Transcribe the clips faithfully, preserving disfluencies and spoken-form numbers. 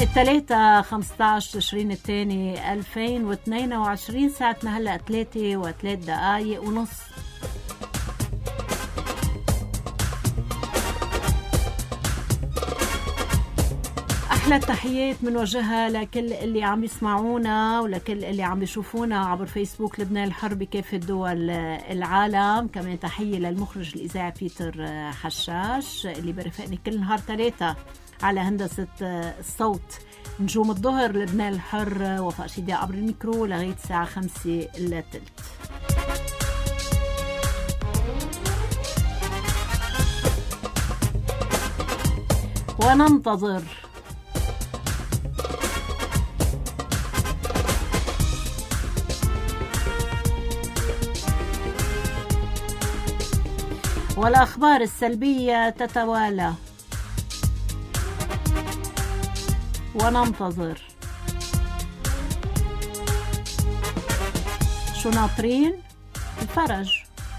التلاتة خمستاشر تشرين الثاني ألفين واثنين وعشرين، ساعتنا هلأ ثلاثة وثلاث دقايق ونص. أحلى التحيات منوجهة لكل اللي عم يسمعونا ولكل اللي عم يشوفونا عبر فيسبوك لبنان الحر بكافة دول العالم. كمان تحية للمخرج الإذاعي بيتر حشاش اللي برفقني كل نهار ثلاثة على هندسة الصوت. نجوم الظهر لبنان الحر وفاء شيدي عبر الميكرو لغاية الساعة خمسة إلا تلت. وننتظر والأخبار السلبية تتوالى، وننتظر. شو ناطرين؟ الفرج.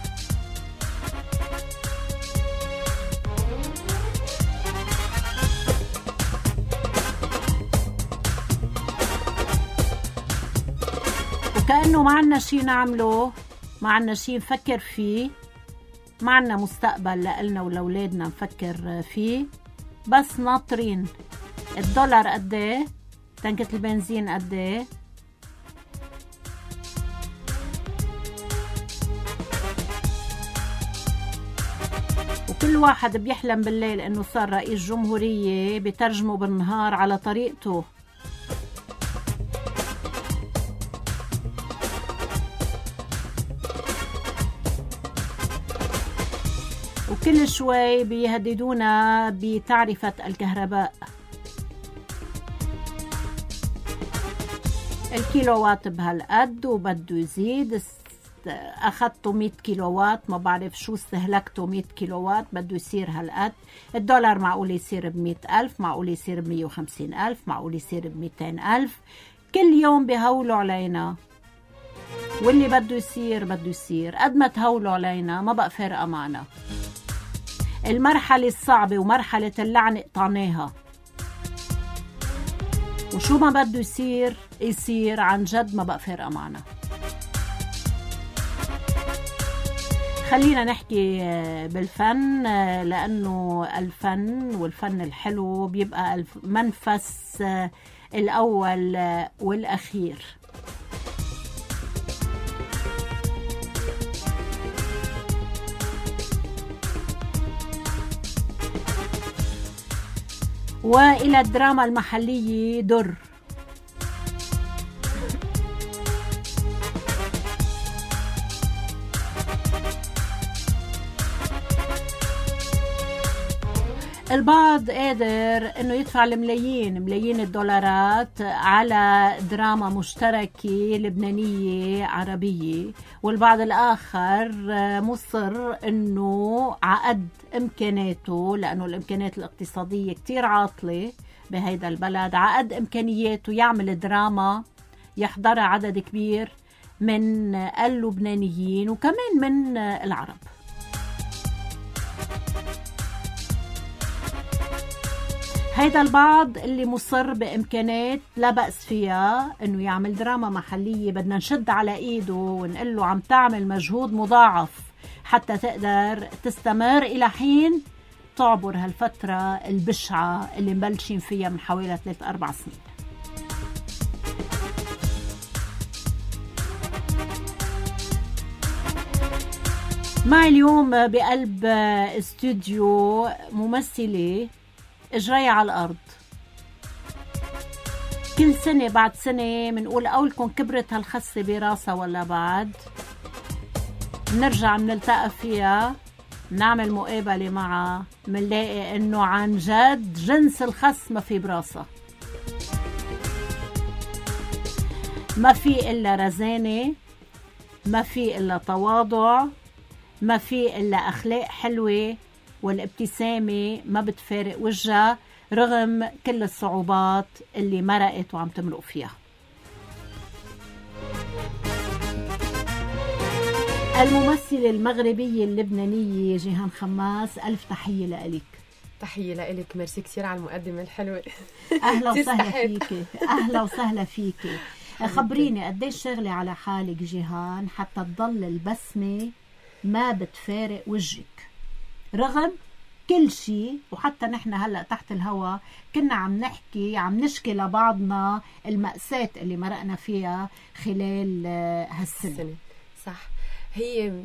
وكأنه ما عنا شي نعمله، ما عنا شي نفكر فيه، ما عنا مستقبل لإلنا ولولادنا نفكر فيه، بس ناطرين. الدولار قديه؟ تنكة البنزين قديه؟ وكل واحد بيحلم بالليل انه صار رئيس جمهورية بترجمه بالنهار على طريقته. وكل شوي بيهددونا بتعرفة الكهرباء. الكيلووات بهالقد وبده يزيد. أخذته مية كيلووات، ما بعرف شو استهلكته مية كيلووات، بده يصير هالقد. الدولار معقول يصير بمئة ألف، معقول يصير بمية وخمسين ألف، معقول يصير بمئتين ألف. كل يوم بيهولوا علينا، واللي بده يصير بده يصير. قد ما تهولوا علينا ما بقى فارقة معنا. المرحلة الصعبة ومرحلة اللعنة قطعناها، وشو ما بده يصير يصير عن جد ما بقى فارقة معنا. خلينا نحكي بالفن، لأنه الفن والفن الحلو بيبقى المنفس الأول والأخير. وإلى الدراما المحلية در. البعض قادر انه يدفع الملايين ملايين الدولارات على دراما مشتركة لبنانية عربية، والبعض الآخر مصر انه عقد امكاناته، لانه الامكانيات الاقتصادية كتير عاطلة بهيدا البلد، عقد امكانياته يعمل دراما يحضرها عدد كبير من اللبنانيين وكمان من العرب. هيدا البعض اللي مصر بإمكانات لا بأس فيها انه يعمل دراما محلية، بدنا نشد على ايده ونقول له عم تعمل مجهود مضاعف حتى تقدر تستمر الى حين تعبر هالفترة البشعة اللي مبلشين فيها من حوالي ثلاث أربع سنين. معي اليوم بقلب استوديو ممثلة اجريها على الارض. كل سنة بعد سنة منقول قولكم كبرت هالخصة براسها ولا بعد، نرجع منلتقى فيها نعمل مقابلة معها منلاقي انه عن جد جنس الخص ما في براسها. ما في الا رزانة، ما في الا تواضع، ما في الا اخلاق حلوة، والابتسامة ما بتفارق وجهها رغم كل الصعوبات اللي مرقت وعم تمرق فيها. الممثلة المغربية اللبنانية جيهان خماس، ألف تحية لك. تحية لإلك، ميرسي كثير على المقدمة الحلوة. أهلا وسهلا فيكي، أهلا وسهلا فيكي. خبريني قديش شغلي على حالك جيهان حتى تضل البسمة ما بتفارق وجهك رغم كل شيء. وحتى نحن هلأ تحت الهوا كنا عم نحكي عم نشكي لبعضنا المأساة اللي مرقنا فيها خلال هالسنة. صح، هي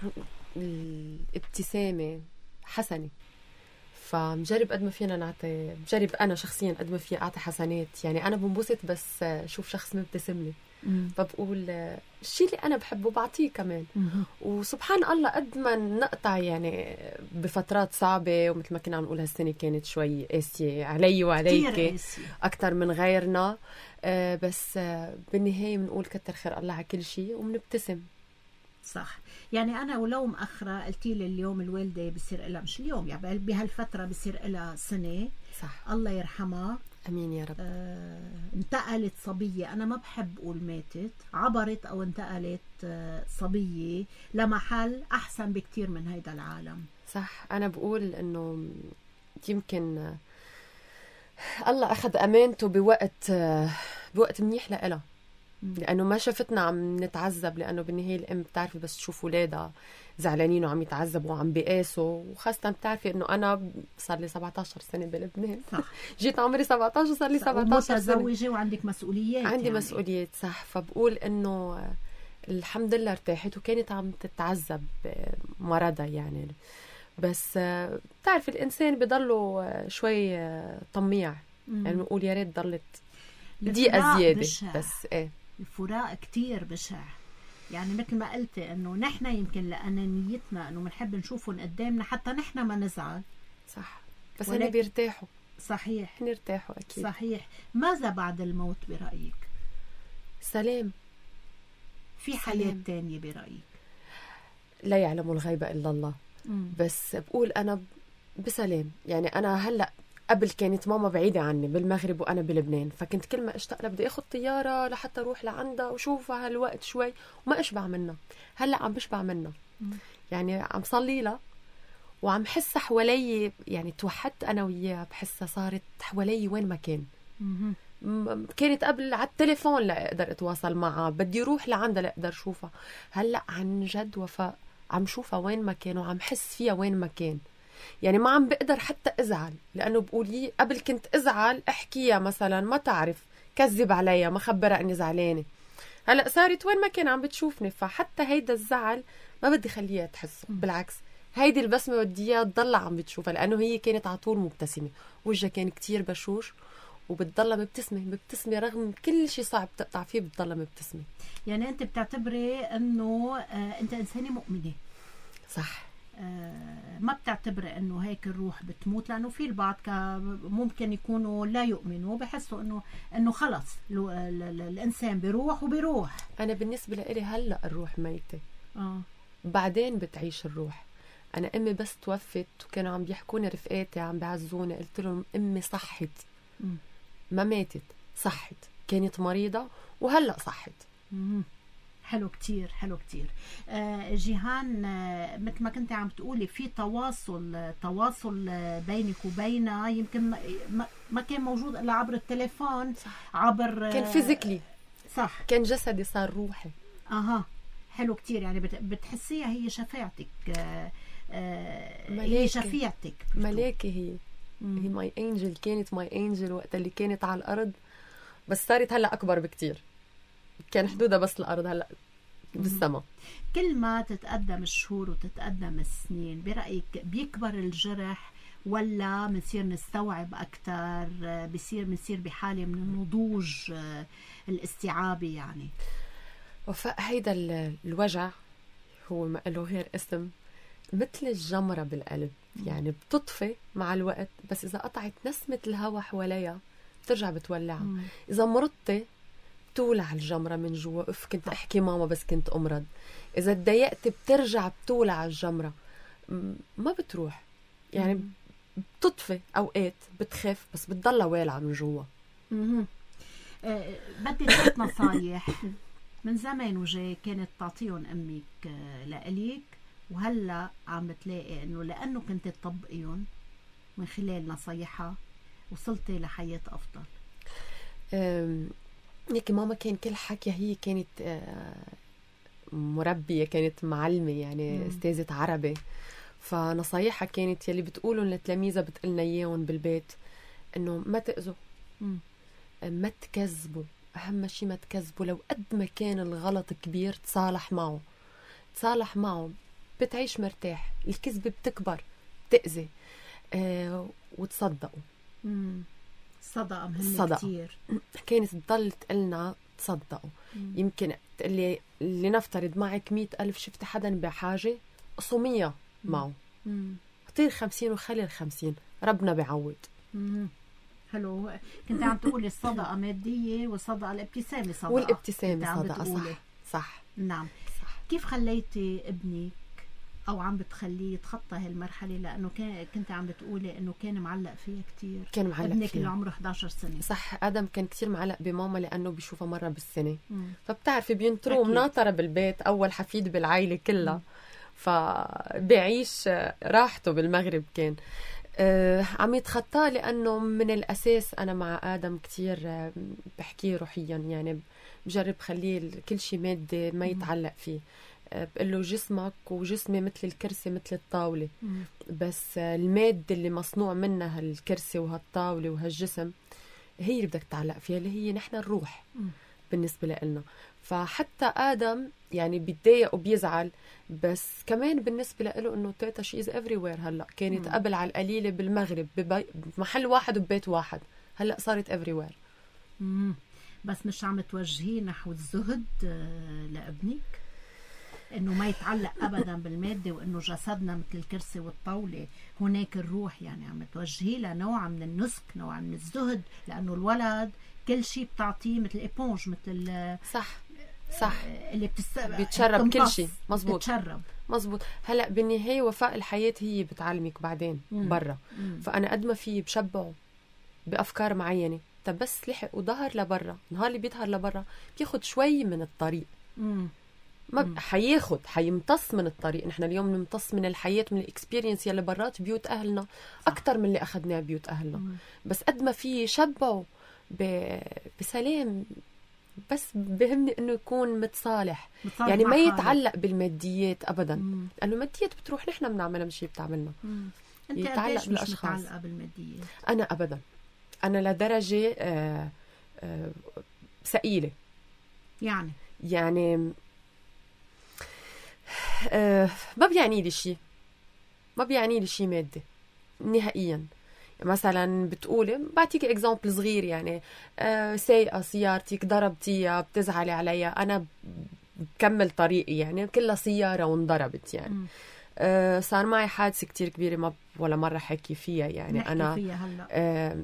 الابتسامة حسنة، فمجرب قد ما فينا نعطي، بجرب أنا شخصيا قد ما فيها أعطي حسنات. يعني أنا بنبسط بس شوف شخص مبتسم لي، فبقول الشيء اللي أنا بحبه بعطيه كمان. وسبحان الله قد ما نقطع يعني بفترات صعبة، ومثل ما كنا عم نقول هالسنة كانت شوي قاسية علي وعليك أكتر من غيرنا، بس بالنهاية بنقول كتر خير الله على كل شيء وبنبتسم. صح. يعني أنا ولو مأخرة قلتي لي اليوم الوالدة بصير لها، مش اليوم يعني بهالفترة بصير لها سنة. صح. الله يرحمها. أمين يا رب. آه، انتقلت صبية، أنا ما بحب أقول ماتت، عبرت أو انتقلت آه صبية لمحل أحسن بكتير من هيدا العالم. صح. أنا بقول إنه يمكن آه الله أخذ أمانته بوقت آه بوقت منيح لإلها، لأنه ما شفتنا عم نتعذب، لأنه بالنهاية الأم بتعرفي بس تشوف ولادها زعلانين وعم يتعذبوا وعم بيقاسوا، وخاصة بتعرفي إنه أنا صار لي سبعة عشر سنة بلبنان. صح. جيت عمري سبعة عشر صار لي سبعة عشر سنة ومتزوجة وعندك مسؤوليات. عندي يعني. مسؤوليات. صح. فبقول إنه الحمد لله ارتاحت، وكانت عم تتعذب مرضها يعني، بس بتعرفي الإنسان بضله شوي طميع، يعني بنقول يا ريت ضلت دقيقة زيادة بشع. بس إيه الفراق كتير بشع. يعني مثل ما قلت انه نحن يمكن لأنانيتنا انه بنحب نشوفهم قدامنا حتى نحن ما نزعل. صح. بس هن بيرتاحوا. صحيح. هن يرتاحوا اكيد. صحيح. ماذا بعد الموت برأيك؟ سلام. في حياة تانية برأيك؟ لا يعلم الغيب الا الله. مم. بس بقول انا بسلام. يعني انا هلا قبل كانت ماما بعيدة عني بالمغرب وأنا بلبنان، فكنت كل ما اشتاق لها بدي أخذ طيارة لحتى أروح لعندها وشوفها هالوقت شوي وما أشبع منها. هلأ عم بشبع منها. يعني عم صلي لها وعم حس حوالي، يعني توحدت أنا وياها، بحسها صارت حوالي وين ما كان. كانت قبل على التليفون لا أقدر أتواصل معها، بدي أروح لعندها لا أقدر شوفها. هلأ عن جد وفاء عم شوفها وين ما كان وعم حس فيها وين ما كان. يعني ما عم بقدر حتى أزعل، لأنه بقولي قبل كنت أزعل أحكيها مثلا ما تعرف كذب عليها ما خبرها أني زعلانة. هلأ صارت وين ما كان عم بتشوفني، فحتى هيدا الزعل ما بدي خليها تحسه، بالعكس هيدي البسمة بدي إياها تضل عم بتشوفها، لأنه هي كانت على طول مبتسمة، وجهها كان كتير بشوش وبتضلها مبتسمة مبتسمة رغم كل شيء صعب تقطع فيه بتضلها مبتسمة. يعني أنت بتعتبري أنه آه أنت إنسانة مؤمنة. صح. آه ما بتعتبري أنه هيك الروح بتموت، لأنه في البعض ممكن يكونوا لا يؤمنوا بحسوا أنه أنه خلص الإنسان بيروح وبيروح. أنا بالنسبة لي هلأ الروح ميتة. آه. بعدين بتعيش الروح. أنا أمي بس توفت وكانوا عم بيحكوني رفقاتي عم بيعزوني، قلت لهم أمي صحت. م. ما ماتت، صحت، كانت مريضة وهلأ صحت. م. حلو كتير، حلو كتير. آه جيهان، آه مثل ما كنت عم تقولي في تواصل تواصل بينك وبينها، يمكن ما, ما كان موجود إلا عبر التليفون. صح. عبر كان فيزيكلي. صح. كان جسدي صار روحي. أها حلو كتير. يعني بتحسيها هي شفاعتك. آه آه هي شفيعتك. ملاكي هي. مم. هي ماي انجل، كانت ماي انجل وقت اللي كانت على الأرض، بس صارت هلأ أكبر بكتير. كان حدودها بس الأرض، هلأ بالسما. كل ما تتقدم الشهور وتتقدم السنين برأيك بيكبر الجرح ولا بنصير نستوعب أكتر، بصير بنصير بحالة من النضوج الاستيعابي؟ يعني وفاء هيدا الوجع هو ما له غير اسم، مثل الجمرة بالقلب. يعني بتطفي مع الوقت، بس إذا قطعت نسمة الهواء حواليها بترجع بتولعها. إذا مرضتي بتولع الجمرة من جوا. أف كنت أحكي ماما بس كنت أمرض. إذا تضايقت بترجع بتولع الجمرة، ما بتروح. يعني بتطفي أوقات بتخف، بس بتضلها والعة من جوا. أه بدي ثلاث نصايح من زمان وجاي كانت تعطيهم أمك لأليك، وهلأ عم بتلاقي إنه لأنه كنت تطبقيهم من خلال نصايحها وصلتي لحياة أفضل؟ هيك ماما كان كل حكي هي كانت مربية، كانت معلمة يعني مم. استاذة عربي، فنصايحها كانت يلي بتقولهم لتلاميذها بتقلنا إياهم بالبيت، إنه ما تأذوا، مم. ما تكذبوا، أهم شيء ما تكذبوا، لو قد ما كان الغلط كبير تصالح معه، تصالح معه بتعيش مرتاح. الكذبة بتكبر بتأذي. آه وتصدقوا. مم. صدقة مهمة كتير. كانت تضل تقلنا تصدقوا. مم. يمكن اللي لنفترض معك مئة ألف، شفت حدا بحاجة قصومية معه، اعطيه خمسين وخلي الخمسين، ربنا بيعوض. مم. حلو. كنت عم تقولي الصدقة مادية والصدقة الابتسامة صدقة، والابتسامة صدقة. صح صح نعم صح. كيف خليتي ابنك او عم بتخليه يتخطى هالمرحله؟ لانه كان كنت عم بتقولي انه كان معلق فيها كتير. كان معلق ابنك فيها. اللي عمره إحدى عشر سنه. صح. ادم كان كتير معلق بماما لانه بيشوفها مره بالسنه. مم. فبتعرفي بينطروا مناطره بالبيت، اول حفيد بالعائله كلها. مم. فبيعيش راحته بالمغرب. كان آه عم يتخطاه لانه من الاساس انا مع ادم كتير آه بحكيه روحيا، يعني بجرب خليه كل شيء مادي ما يتعلق فيه. بقول له جسمك وجسمي مثل الكرسي مثل الطاولة. مم. بس المادة اللي مصنوع منها هالكرسي وهالطاولة وهالجسم هي اللي بدك تعلق فيها، اللي هي نحن الروح. مم. بالنسبة لنا. فحتى آدم يعني بيتضايق وبيزعل، بس كمان بالنسبة له إنه تيتا شي إز everywhere. هلأ كانت مم. قبل على القليلة بالمغرب بمحل واحد وببيت واحد، هلأ صارت everywhere. مم. بس مش عم توجهيه نحو الزهد لابنك؟ انه ما يتعلق ابدا بالماده، وانه جسدنا مثل الكرسي والطاوله، هناك الروح. يعني عم توجهيه لنوع من النسك، نوع من الزهد، لانه الولد كل شيء بتعطيه مثل ايبونج، مثل صح صح اللي بتس... بيتشرب كل شيء. مزبوط بتشرب. مزبوط. هلا بالنهايه وفاء الحياه هي بتعلمك بعدين برا. فانا قد ما في بشبعه بافكار معينه، طب بس لحق وظهر لبرا، نهار اللي بيظهر لبرا بياخد شوي من الطريق. مم. ما حياخد حيمتص من الطريق. نحن اليوم نمتص من الحياة، من الاكسبيرينس يلي برات بيوت أهلنا أكتر من اللي أخذناه بيوت أهلنا. مم. بس قد ما في شبعوا ب... بسلام. بس بهمني إنه يكون متصالح، متصالح يعني ما يتعلق حالك بالماديات أبدا. مم. لأنه الماديات بتروح، نحن بنعملها مش هي بتعملنا. أنت يتعلق بالأشخاص. مش متعلقة بالماديات؟ أنا أبدا. أنا لدرجة آه آه ثقيلة. يعني يعني أه ما بيعني لي شيء، ما بيعني لي شيء مادي نهائيا. مثلا بتقولي بعطيك اكزامبل صغير، يعني أه سايقه سيارتك ضربتيها بتزعلي عليها، انا بكمل طريقي يعني كلها سياره وانضربت يعني. أه صار معي حادثه كتير كبيره ما ولا مره حكي فيها يعني. انا فيها هلا. أه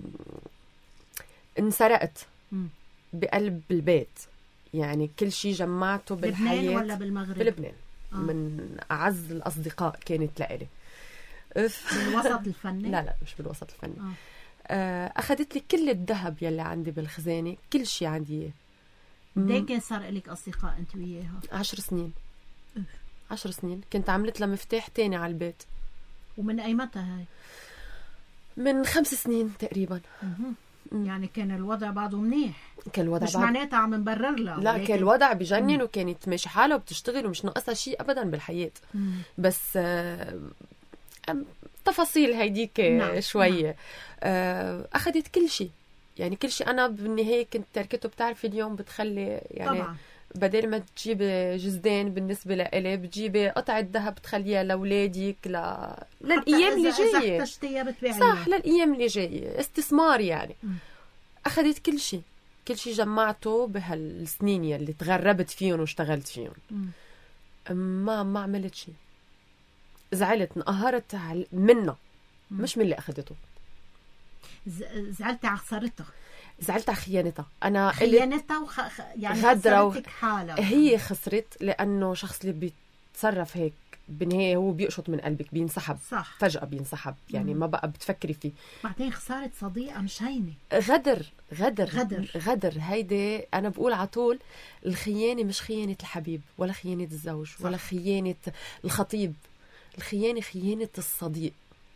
انسرقت م. بقلب البيت، يعني كل شيء جمعته بالحياه. بلبنان ولا بالمغرب؟ بلبنان. آه. من أعز الأصدقاء كانت لإلي. بالوسط الفني؟ لا لا مش بالوسط الفني. آه. أخذت لي كل الذهب يلي عندي بالخزانة، كل شيء عندي. قديه كان صار لك أصدقاء أنت وياها؟ عشر سنين. أوف. عشر سنين. كنت عملت لها مفتاح تاني على البيت. ومن أي متى هاي؟ من خمس سنين تقريبا. مه. يعني كان الوضع بعده منيح، كان الوضع مش معناتها عم نبرر لها، لا كان الوضع بجنن، وكانت ماشي حالها وبتشتغل ومش ناقصها شيء ابدا بالحياه. مم. بس آه تفاصيل هيديك نعم. شويه نعم. آه اخذت كل شيء، يعني كل شيء. انا بالنهايه كنت تركته. بتعرفي اليوم بتخلي يعني طبعا. بدل ما تجيبي جزدان بالنسبه لإلي بتجيبي قطعه ذهب تخليها لاولادك ل... للايام اللي جايه. صح، للايام اللي جايه، استثمار يعني. م. اخذت كل شيء، كل شيء جمعته بهالسنين يلي تغربت فيهم واشتغلت فيهم. م. ما ما عملت شيء. زعلت، انقهرت منها، مش من اللي اخذته. زعلت على خسارتها، زعلت على خيانتها. انا خيانتها وخ... يعني خسرتك حالها. هي خسرت لانه شخص اللي بيتصرف هيك بالنهايه هو بيقشط من قلبك، بينسحب. صح. فجأة بينسحب يعني. مم. ما بقى بتفكري فيه. بعدين خسارة صديقة مش هينة. غدر غدر غدر غدر هيدي انا بقول على طول. الخيانة مش خيانة الحبيب ولا خيانة الزوج. صح. ولا خيانة الخطيب. الخيانة خيانة الصديق.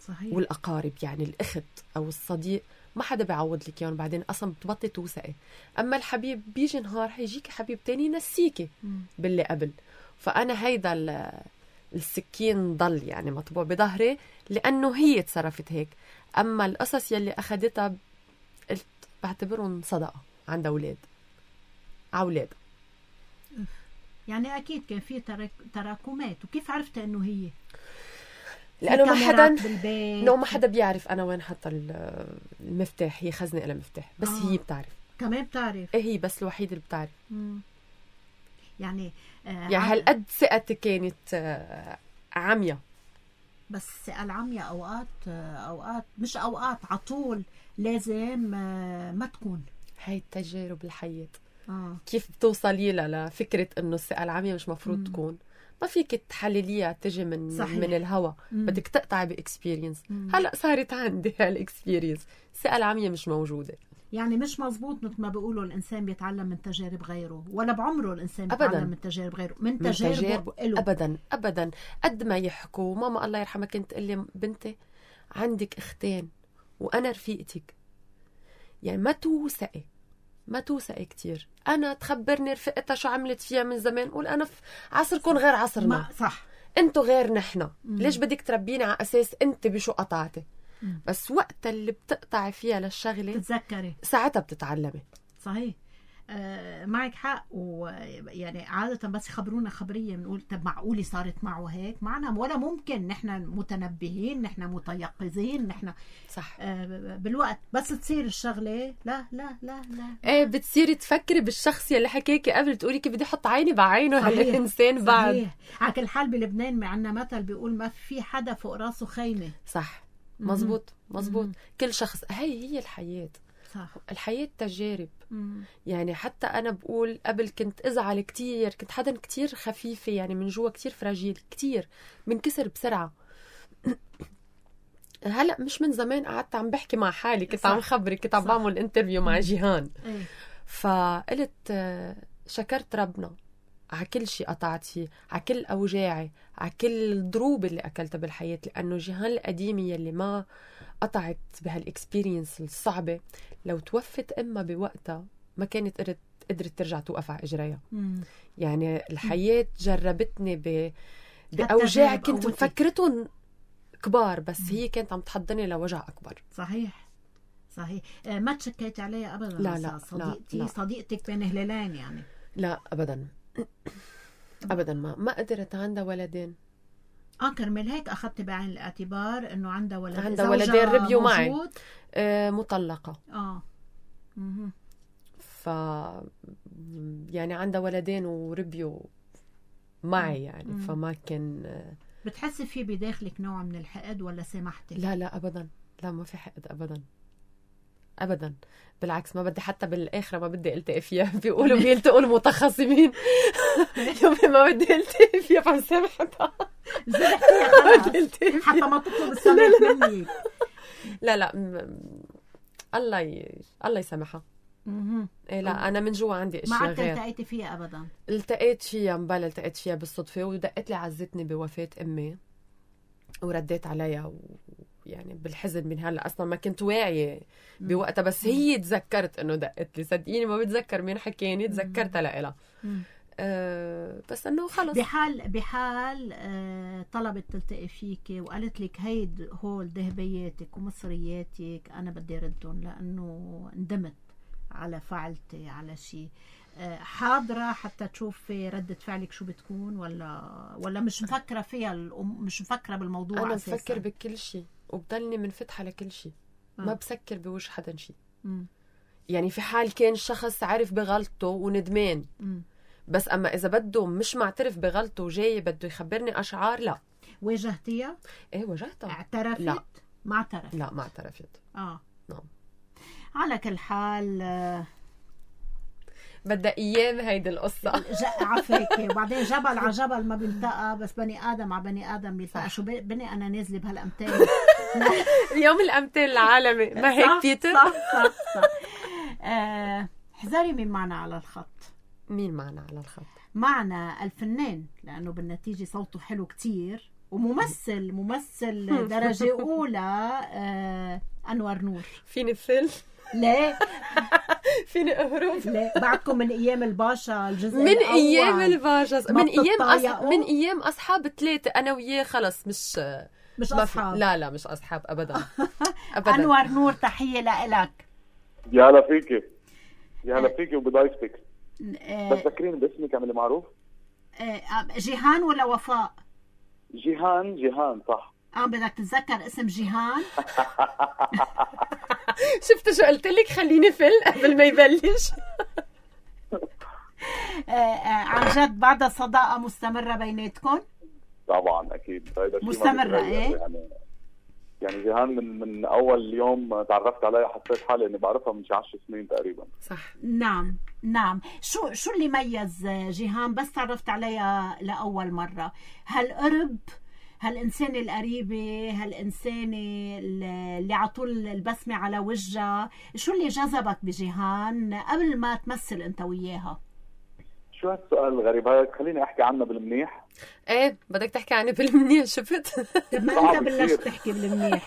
صحيح. والأقارب يعني الأخت أو الصديق ما حدا بيعوض لك يون، بعدين أصلا بتبطي توثقي. أما الحبيب بيجي نهار هيجيك حبيب تاني ينسيكي باللي قبل. فأنا هيدا السكين ضل يعني مطبوع بظهري لأنه هي تصرفت هيك. أما القصص يلي أخدتها قلت بعتبرهم صدقة عند أولاد أولاد. يعني أكيد كان في تراكمات. وكيف عرفت أنه هي؟ لأنه ما حدا لو ما حدا بيعرف أنا وين حط المفتاح. هي خزنة إلى مفتاح بس آه. هي بتعرف كمان بتعرف. إيه هي بس الوحيدة اللي بتعرف. مم. يعني آه يعني هالقد ثقتي كانت آه عمية. بس ثقة العمية أوقات آه أوقات مش أوقات عطول لازم آه ما تكون. هاي التجارب الحياة. آه. كيف بتوصلي لها لفكرة إنه الثقة العمية مش مفروض مم. تكون. ما فيك تحلليها تجي من صحيح. من الهوا. مم. بدك تقطعي باكسبيرينس. هلا صارت عندي هالاكسبيرينس. الثقة العمية مش موجودة. يعني مش مزبوط مثل ما بيقولوا الانسان بيتعلم من تجارب غيره، ولا بعمره الانسان أبداً. بيتعلم من تجارب غيره، من, من تجاربه له. ابدا ابدا. قد ما يحكوا ماما الله يرحمها كنت تقول لي بنتي عندك اختين وانا رفيقتك، يعني ما توثقي ما توثقي كتير. انا تخبرني رفقتها شو عملت فيها من زمان، قول انا في عصركم غير عصرنا. صح. انتوا غير نحن. ليش بدك تربيني على اساس انت بشو قطعتي؟ مم. بس وقت اللي بتقطعي فيها للشغله تتذكري ساعتها بتتعلمي. صحيح. آه معك حق. ويعني عادة بس يخبرونا خبرية بنقول طب معقولة صارت معه هيك؟ معنا ولا ممكن. نحن متنبهين، نحن متيقظين، نحن صح. آه بالوقت بس تصير الشغلة لا لا لا لا ايه بتصيري تفكري بالشخص يلي حكيكي قبل، تقولي كيف بدي احط عيني بعينه هالإنسان بعد. صحيح. على كل حال بلبنان عندنا مثل بيقول ما في حدا فوق راسه خيمة. صح مزبوط مزبوط. كل شخص هي هي الحياة. صح. الحياة تجارب. مم. يعني حتى أنا بقول قبل كنت أزعل كتير، كنت حدا كتير خفيفة يعني من جوا كتير فراجيل كتير منكسر بسرعة. هلأ مش من زمان قعدت عم بحكي مع حالي، كنت صح. عم خبري كنت عم بعمل انترفيو مع جيهان. ايه. فقلت شكرت ربنا على كل شيء قطعت فيه، على كل أوجاعي، على كل الضروب اللي أكلتها بالحياة. لأنه جيهان القديمة يلي ما قطعت بهالاكسبيرينس الصعبة لو توفت إما بوقتها ما كانت قدرت قدرت ترجع توقف على إجريها. يعني الحياة جربتني ب... بأوجاع كنت مفكرتهم كبار بس مم. هي كانت عم تحضني لوجع أكبر. صحيح صحيح. آه ما تشكيت عليها أبدا. لا لا صديقتي لا. صديقتك بين هلالين يعني. لا أبدا أبدا. ما ما قدرت. عندها ولدين. اه كرمال هيك أخذت بعين الاعتبار إنه عندها ولد. عندها ولدين ربيوا معي. آه مطلقة. اه مه. ف يعني عندها ولدين وربيوا معي يعني. مم. فما كان. بتحسي في بداخلك نوع من الحقد ولا سامحتي؟ لا لا أبدا. لا ما في حقد أبدا أبدا. بالعكس ما بدي حتى بالآخرة ما بدي ألتقي فيها. بيقولوا بيلتقوا المتخاصمين. يومي ما بدي ألتقي فيها فسامحتها. حتى ما تطلب السماح مني. لا لا الله ي... الله يسامحها. إيه لا أنا من جوا عندي أشياء غير. ما التقيتي فيها أبدا؟ التقيت فيها مبلا التقيت فيها بالصدفة ودقت لي عزتني بوفاة أمي ورديت عليها و... يعني بالحزن من هلا أصلا ما كنت واعية بوقتها بس هي تذكرت إنه دقت لي. صدقيني ما بتذكر مين حكيني تذكرتها لإلها. أه بس انه خلص بحال بحال أه طلبت تلتقي فيكي وقالت لك هيد هول ذهبياتك ومصرياتك انا بدي ردهم لانه ندمت على فعلتي على شيء، أه حاضره حتى تشوفي رده فعلك شو بتكون ولا ولا مش مفكره فيها الأم مش مفكره بالموضوع؟ انا أساساً بفكر بكل شيء وبضلني منفتحه لكل شيء. أه. ما بسكر بوجه حدا شيء. يعني في حال كان شخص عارف بغلطه وندمان م. بس أما إذا بده مش معترف بغلطه وجاي بده يخبرني أشعار لا. واجهتيها؟ إيه واجهتها. اعترفت؟ لا ما اعترفت. لا ما اعترفت. آه نعم. على كل حال آه بدها أيام هيدي القصة. عفريكي وبعدين جبل على جبل ما بيلتقى بس بني آدم على بني آدم بيلتقى. شو بني أنا نازلة بهالأمثال. يوم الأمثال العالمي ما هيك بيتر. صح صح صح. آه حذري مين معنا على الخط. مين معنا على الخط؟ معنا الفنان لأنه بالنتيجة صوته حلو كتير وممثل ممثل درجة أولى آه أنور نور. فيني فيل؟ لا. فيني أهرب؟ لا. بعدكم من أيام الباشا الجزء من الأول. أيام الباشا، من أيام أص... من من أيام أصحاب ثلاثة أنا وياه خلص مش مش أصحاب. لا لا مش أصحاب أبدا. أبدا. أنور نور تحية لإلك. يا هلا فيكي، يا هلا فيكي وبضيفتك. بس ذكريني باسمك عملي معروف. جيهان ولا وفاء؟ جيهان. جيهان صح. اه بدك تتذكر اسم جيهان. شفت شو قلت لك؟ خليني فل قبل ما يبلش. عن جد بعد صداقة مستمرة بيناتكم؟ طبعا اكيد مستمرة. ايه يعني يعني جيهان من من اول يوم تعرفت عليها حسيت حالي اني بعرفها من شي عشر سنين تقريبا. صح. نعم نعم. شو شو اللي ميز جيهان بس تعرفت عليها لاول مرة؟ هالقرب، هالإنسانة القريبة، هالإنسانة اللي عطول البسمة على وجهها، شو اللي جذبك بجيهان قبل ما تمثل أنت وياها؟ شو هالسؤال الغريب هذا؟ خليني أحكي عنها بالمنيح. إيه بدك تحكي عني بالمنيح. شفت؟ طب ما أنت بلشت تحكي بالمنيح.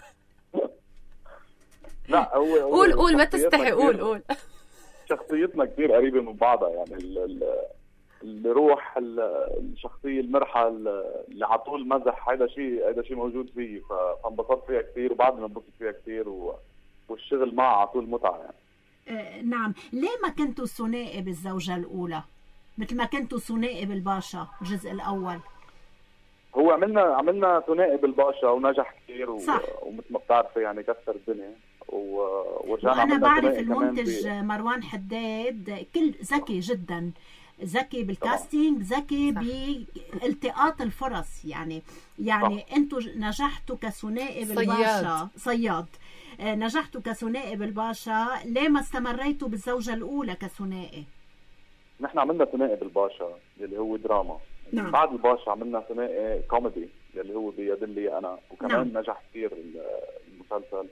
لا هو قول قول ما تستحي. قول قول. شخصيتنا كثير قريبة من بعضها، يعني ال ال الروح الشخصيه المرحه اللي على طول مزح، هذا شيء هذا شيء موجود فيه، فانبسطت فيها كثير وبعد ما انبسطت فيها كثير و... والشغل معها على طول متعه يعني. آه نعم. ليه ما كنتوا ثنائي بالزوجه الاولى مثل ما كنتوا ثنائي بالباشا الجزء الاول؟ هو عملنا عملنا ثنائي بالباشا ونجح كثير و... ومثل ما بتعرفي يعني كسر الدنيا و... ورجعنا. وانا بعرف المنتج مروان حداد كل ذكي جدا، ذكي بالكاستينج، ذكي بالتقاط الفرص، يعني يعني انتم نجحتوا كثنائي بالباشا. صياد. آه نجحتوا كثنائي بالباشا، ليه ما استمريتوا بالزوجة الأولى كثنائي؟ نحن عملنا ثنائي بالباشا اللي هو دراما. نعم. بعد الباشا عملنا ثنائي كوميدي اللي هو بيدلي أنا، وكمان نعم. نجح كثير المسلسل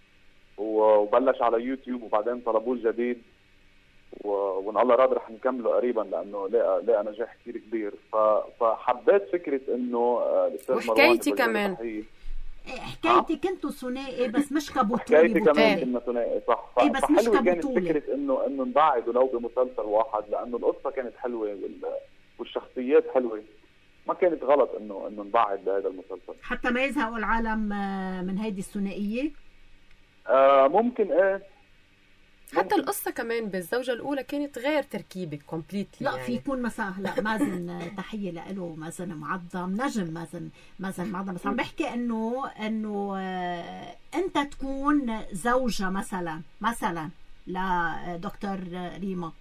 وبلش على يوتيوب، وبعدين طلبوه الجديد وان الله راد رح نكمله قريبا لانه لقى لقى نجاح كثير كبير. فحبيت فكره انه الاستاذ مروان وحكايتي كمان حكايتي كنتوا ثنائي بس مش كبطوله. حكايتي كمان كنا ثنائي صح. اي بس مش كبطوله. كانت فكره انه انه نبعد ولو بمسلسل واحد، لانه القصه كانت حلوه والشخصيات حلوه، ما كانت غلط انه انه نبعد بهذا المسلسل حتى ما يزهقوا العالم من هيدي الثنائيه. آه ممكن ايه. حتى القصة كمان بالزوجة الأولى كانت غير تركيبة كومبليتلي. لا يعني. في يكون مثلا هلا مازن تحية لإله، مازن معظم نجم، مازن مازن معظم، بس عم بحكي إنه إنه آه أنت تكون زوجة مثلا مثلا لدكتور ريما.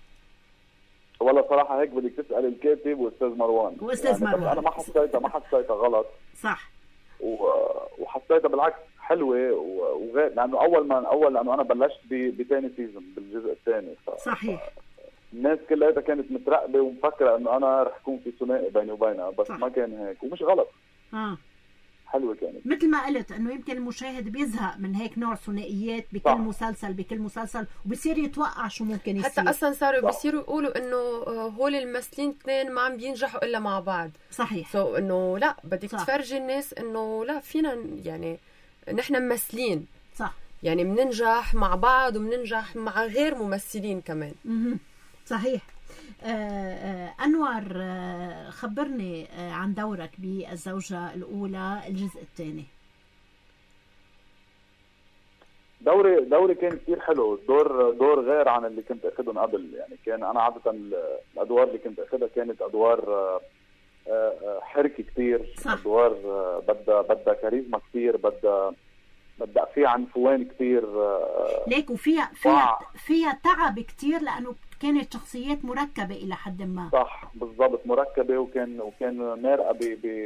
والله صراحة هيك بدك تسأل الكاتب وأستاذ مروان. وأستاذ يعني مروان. أنا ما حسيتها ما حسيتها غلط. صح. وحسيتها بالعكس حلوه وغير، لانه اول ما اول لانه انا بلشت بثاني سيزون بالجزء الثاني. صحيح. الناس كلها كانت متراقبه ومفكره انه انا رح يكون في ثنائي بيني وبينها، بس صح. ما كان هيك ومش غلط. اه حلوه كانت. مثل ما قلت انه يمكن المشاهد بيزهق من هيك نوع ثنائيات بكل صح. مسلسل بكل مسلسل، وبصير يتوقع شو ممكن يصير. حتى اصلا صاروا بيصيروا يقولوا انه هول الممثلين اثنين ما عم بينجحوا الا مع بعض. صحيح. سو so انه لا بدك صح. تفرجي الناس انه لا فينا يعني نحن ممثلين صح، يعني بننجح مع بعض وبننجح مع غير ممثلين كمان. اها صحيح. آه آه أنور، آه خبرني آه عن دورك بالزوجة الأولى الجزء الثاني. دوري دوري كان كثير حلو، دور دور غير عن اللي كنت أخذهم قبل. يعني كان أنا عادة الأدوار اللي كنت أخذها كانت أدوار آه حركة كثير، أدوار بدها بدها كاريزما كثير، بدها بدها فيها عنفوان كثير. ليك وفيها فيها فيها تعب كثير لأنه كانت شخصيات مركبة إلى حد ما. صح بالضبط، مركبة، وكان وكان مارقة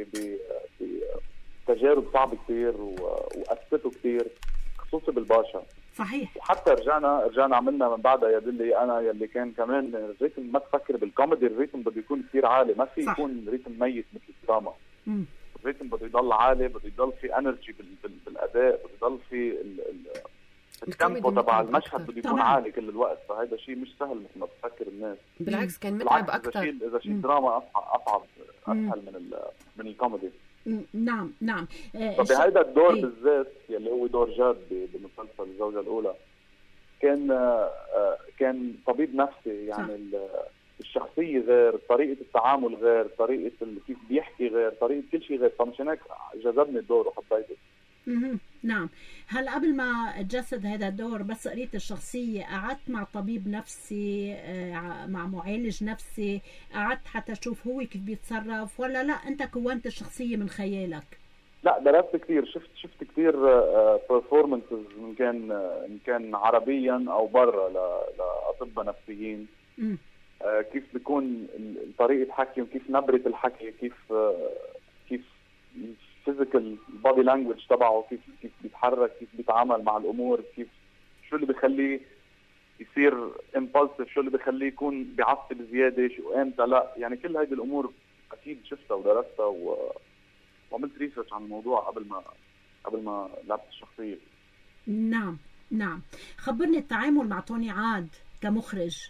بتجارب صعبة كثير وقسته كثير خصوصي بالباشا. صحيح. وحتى رجعنا رجعنا عملنا من بعدها يدلي أنا يلي كان كمان الريتم، ما تفكر بالكوميدي الريتم بده يكون كثير عالي، ما في يكون ريتم ميت مثل الدراما. امم الريتم بده يضل عالي، بده يضل في انرجي بالاداء، بده يضل في التيمبو تبع المشهد بده يكون عالي كل الوقت. فهذا شيء مش سهل مثل ما بتفكر الناس. بالعكس كان متعب اكثر. اذا شيء اذا شيء دراما اصعب اصعب اسهل من من الكوميدي. نعم نعم. فبهذا الدور إيه؟ بالذات يلي هو دور جاد بمسلسل الزوجة الأولى كان كان طبيب نفسي، يعني الشخصية غير، طريقة التعامل غير، طريقة كيف بيحكي غير، طريقة كل شيء غير، فمشان هيك جذبني الدور وحبيته. نعم. هل قبل ما تجسد هذا الدور بس قريت الشخصية قعدت مع طبيب نفسي، مع معالج نفسي، قعدت حتى تشوف هو كيف بيتصرف، ولا لا أنت كونت الشخصية من خيالك؟ لا درست كثير، شفت شفت كثير بيرفورمانسز من كان ان كان عربيا او برا لاطباء نفسيين. م. كيف بيكون طريقه حكي وكيف نبره الحكي، كيف كيف الفيزيكال بودي لانجويج تبعه، كيف كيف بيتحرك، كيف بيتعامل مع الامور، كيف شو اللي بيخليه يصير امبالسيف، شو اللي بيخليه يكون بيعصب زياده، شو امتى لا، يعني كل هذه الامور اكيد شفتها ودرستها و وعملت ريسيرش عن الموضوع قبل ما قبل ما لعبت الشخصيه. نعم نعم. خبرني التعامل مع توني عاد كمخرج،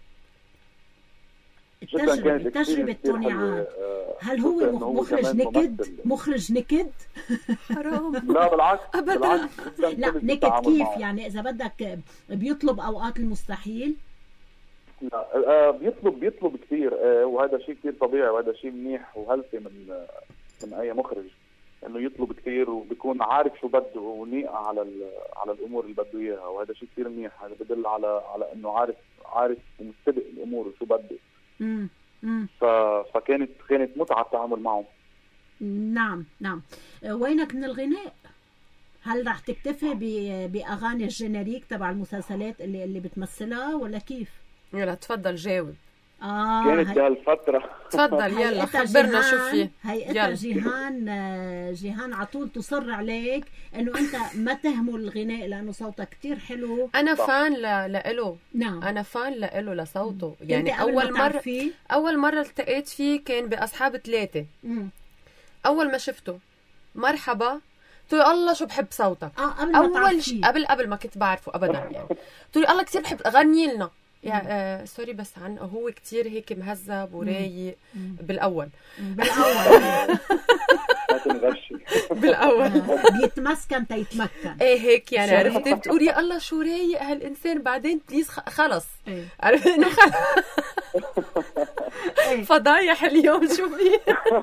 التجربة تجربة توني عاد، هل هو مخرج نكد؟ مخرج نكد؟ حرام. لا بالعكس بالعكس. لا نكد كيف يعني إذا بدك بيطلب أوقات المستحيل؟ لا بيطلب بيطلب كثير، وهذا شيء كثير طبيعي، وهذا شيء منيح وهلسي من من اي مخرج انه يطلب كثير وبيكون عارف شو بده ونيقع على على الامور اللي بده اياها، وهذا شيء كثير منيح. هذا بدل على على انه عارف عارف ومستبق الامور وشو بده. امم امم فكانت كانت متعه التعامل معه. نعم نعم. وينك من الغناء؟ هل رح تكتفي باغاني الجينيريك تبع المسلسلات اللي اللي بتمثلها ولا كيف؟ يلا تفضل جاوب. آه كانت بهالفترة. تفضل يلا خبرنا شو في. هيئتها جيهان جيهان عطول تصر عليك انه انت ما تهمل الغناء لانه صوتك كتير حلو. انا فان لإله. نعم انا فان لإله لصوته. يعني اول مرة فيه؟ اول مرة التقيت فيه كان باصحاب ثلاثة. اول ما شفته مرحبا قلت له الله شو بحب صوتك. آه قبل اول ش... قبل قبل ما كنت بعرفه ابدا يعني. قلت له الله كثير بحب غني لنا. يا آه سوري بس عن هو كتير هيك مهذب ورايق بالاول بالاول بالاول بيتمسكن تيتمكن ايه هيك يعني عرفتي بتقولي يا الله شو رايق هالانسان بعدين بليز خلص عرفت انه فضايح اليوم شو في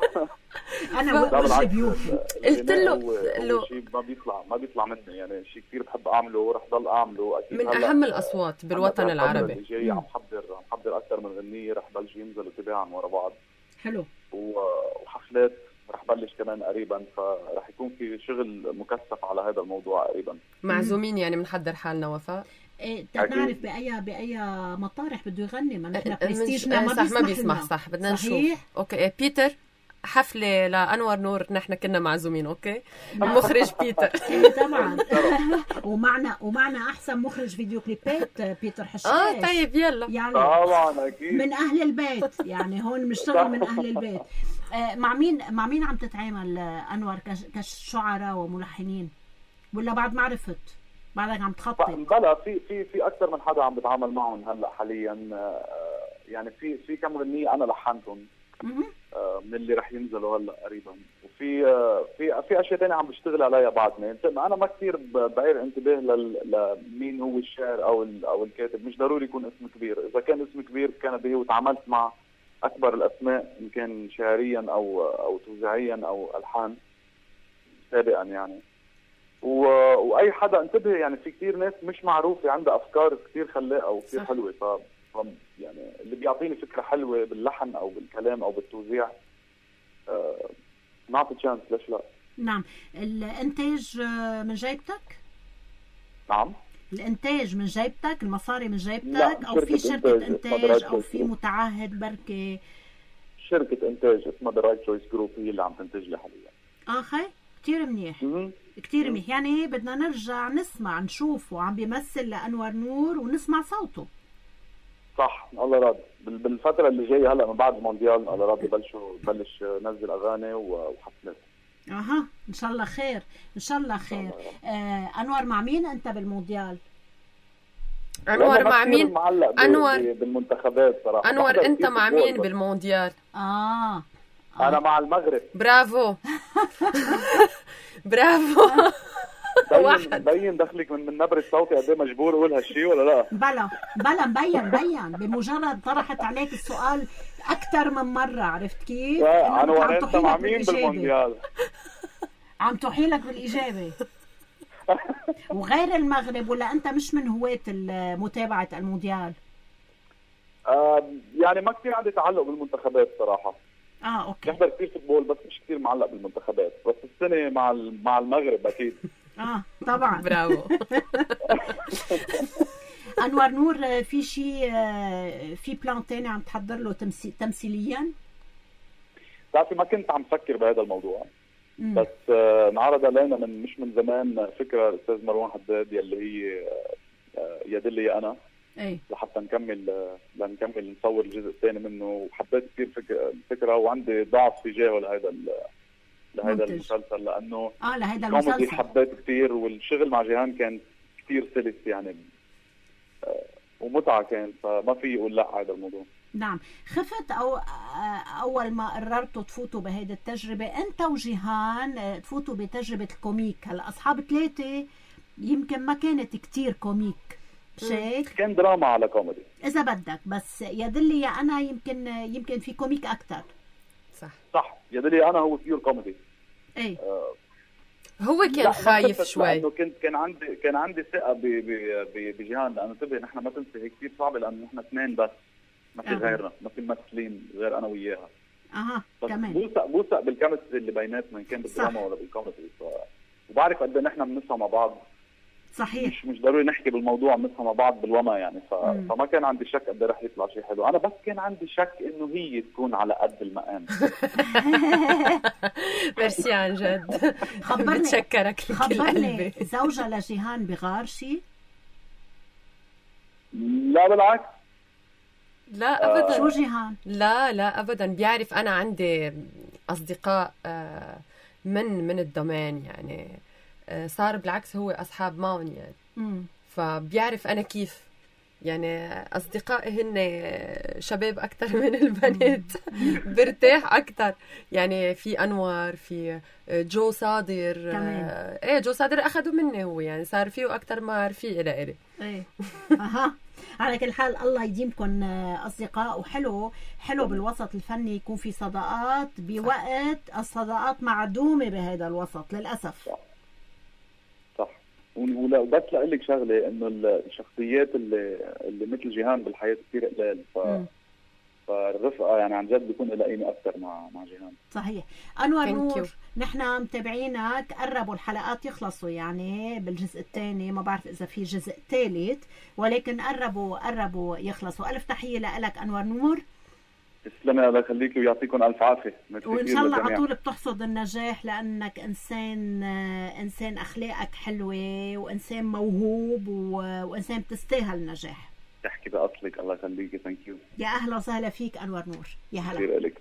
انا وجه بيوتي قلت له له شيء ما بيطلع ما بيطلع مني يعني شيء كثير بحب اعمله ورح ضل اعمله اكيد. من اهم الاصوات بالوطن العربي. جاي عم حضر عم حضر اكثر من غنيه رح بلش ينزلوا تباعا ورا بعض. حلو. وحفلات رح بلش كمان قريبا، فرح يكون في شغل مكثف على هذا الموضوع قريبا. معزومين يعني بنحضر حالنا وفاء. ايه بتعرف باي باي مطارح بده يغني؟ ما نحن برستيجنا ما بيسمح ما بيسمح صح بدنا نشوف. اوكي بيتر حفله لانور نور نحن كنا معزومين. اوكي المخرج بيتر طبعا ومعنا ومعنا احسن مخرج فيديو كليبات بيتر حشاش. اه طيب يلا يعني طبعا اكيد من اهل البيت يعني هون بنشتغل من اهل البيت. آه مع مين مع مين عم تتعامل انور كشعراء وملحنين ولا بعد ما عرفت بعدك عم تخطط؟ بلا في في في اكثر من حدا عم بتعامل معهم هلا حاليا. يعني في في كم غنيه انا لحنتهم من اللي رح ينزلوا هلا قريبا، وفي في في اشياء ثانيه عم بشتغل عليها بعدني. انا ما كثير بعير انتباه لمين هو الشاعر او او الكاتب، مش ضروري يكون اسم كبير. اذا كان اسم كبير كان به وتعاملت مع اكبر الاسماء ان كان شعريا او او توزيعيا او الحان سابقا يعني. واي حدا انتبه يعني في كثير ناس مش معروفه عندها افكار كثير خلاقه وكثير حلوه، ف يعني اللي بيعطيني فكره حلوه باللحن او بالكلام او بالتوزيع آه نعطي تشانس، ليش لا. نعم. الانتاج من جيبتك؟ نعم الانتاج من جيبتك، المصاري من جيبتك او في شركه انتاج او في متعهد بركه؟ شركه انتاج اسمها ذا رايت تشويس جروب هي اللي عم تنتج لي حاليا. اخي كتير منيح كتير منيح. يعني بدنا نرجع نسمع نشوفه عم بيمثل لأنور نور ونسمع صوته. صح الله راضي. بالفترة اللي جاية هلا من بعد المونديال الله راضي بلشوا بلش نزل أغاني وحفلات. أها إن شاء الله خير إن شاء الله خير. آه أنور مع مين أنت بالمونديال؟ أنور مع مين؟ أنور بالمنتخبات صراحة. أنور أنت مع مين بالمونديال؟ آه انا مع المغرب. برافو. برافو. بين بين دخلك من من نبره صوتي قد ايه مجبور اقول هالشيء ولا لا؟ بلا بلا مبين مبين بمجرد طرحت عليك السؤال اكثر من مره، عرفت كيف؟ انا وانت مع مين بالمونديال؟ عم تحيلك بالاجابه. وغير المغرب، ولا انت مش من هواة متابعه المونديال؟ آه يعني ما كثير عندي تعلق بالمنتخبات صراحه. اه اوكي. بحضر كثير فوتبول بس مش كثير معلق بالمنتخبات، بس السنه مع مع المغرب اكيد. اه طبعا. برافو. انور نور، في شيء في بلان تاني عم تحضر له تمثيليا؟ بتعرفي ما كنت عم فكر بهذا الموضوع. مم. بس انعرض علينا من مش من زمان فكره الاستاذ مروان حداد يلي هي يا دلي يا انا. ايه. لحتى نكمل لنكمل نصور الجزء الثاني منه، وحبيت كثير الفكره وعندي ضعف تجاهه لهذا لهذا المسلسل لانه اه لهذا المسلسل حبيت كثير، والشغل مع جيهان كان كثير سلس يعني ومتعه كان، فما في يقول لا هذا الموضوع. نعم. خفت او اول ما قررتوا تفوتوا بهيدي التجربه انت وجيهان تفوتوا بتجربه الكوميك؟ هلا اصحاب ثلاثه يمكن ما كانت كتير كوميك، شيك كان دراما على كوميدي اذا بدك، بس يا دلي يا انا يمكن يمكن في كوميك اكثر. صح صح. يا دلي انا هو بيور كوميدي. ايه. آه هو كان خايف شوي لانه كنت كان عندي كان عندي ثقه بجيهان، لانه انتبه نحن ما تنسي هيك كثير صعبه لانه نحن اثنين بس، ما في أه. غيرنا، ما في ممثلين غير انا وياها. اها كمان بوثق بوثق بالكيمستري اللي بيناتنا ان كان بالدراما ولا بالكوميدي، ف... وبعرف قد ايه نحن بنسمع مع بعض. صحيح. مش مش ضروري نحكي بالموضوع، بنسمع مع بعض بالوما يعني، ف... فما كان عندي شك قد ايه رح يطلع شيء حلو. انا بس كان عندي شك انه هي تكون على قد المقام. ميرسي عن جد. خبرني بتشكرك خبرني زوجة لجيهان بغار شيء؟ لا بالعكس. لا ابدا. شو جيهان؟ لا لا ابدا. بيعرف انا عندي اصدقاء من من الدومين يعني، صار بالعكس هو اصحاب معهم يعني. مم. فبيعرف انا كيف يعني اصدقائي هن شباب اكثر من البنات. برتاح اكثر يعني. في انور، في جو صادر كمان. ايه جو صادر اخذوا مني هو يعني، صار فيه اكثر ما رفيق الي. ايه. اها. على كل حال الله يديمكم اصدقاء، وحلو حلو بالوسط الفني يكون في صداقات بوقت الصداقات معدومه بهذا الوسط للاسف. صح صح. وبس لاقول لك شغله، انه الشخصيات اللي اللي مثل جيهان بالحياه كثير قلال، ف م. فالرفقه يعني عن جد بيكون لها قيمه اكثر مع مع جيهان. صحيح. انور نور، نحن متابعينك، قربوا الحلقات يخلصوا يعني بالجزء الثاني، ما بعرف اذا في جزء ثالث، ولكن قربوا قربوا يخلصوا. الف تحيه لك انور نور. تسلمي الله يخليكي ويعطيكم الف عافيه. وان شاء الله على طول بتحصد النجاح، لانك انسان انسان اخلاقك حلوه وانسان موهوب وانسان بتستاهل النجاح. تحكي باصلك. الله يخليكي. ثانك يو. يا اهلا وسهلا فيك انور نور. يا هلا. كثير لك.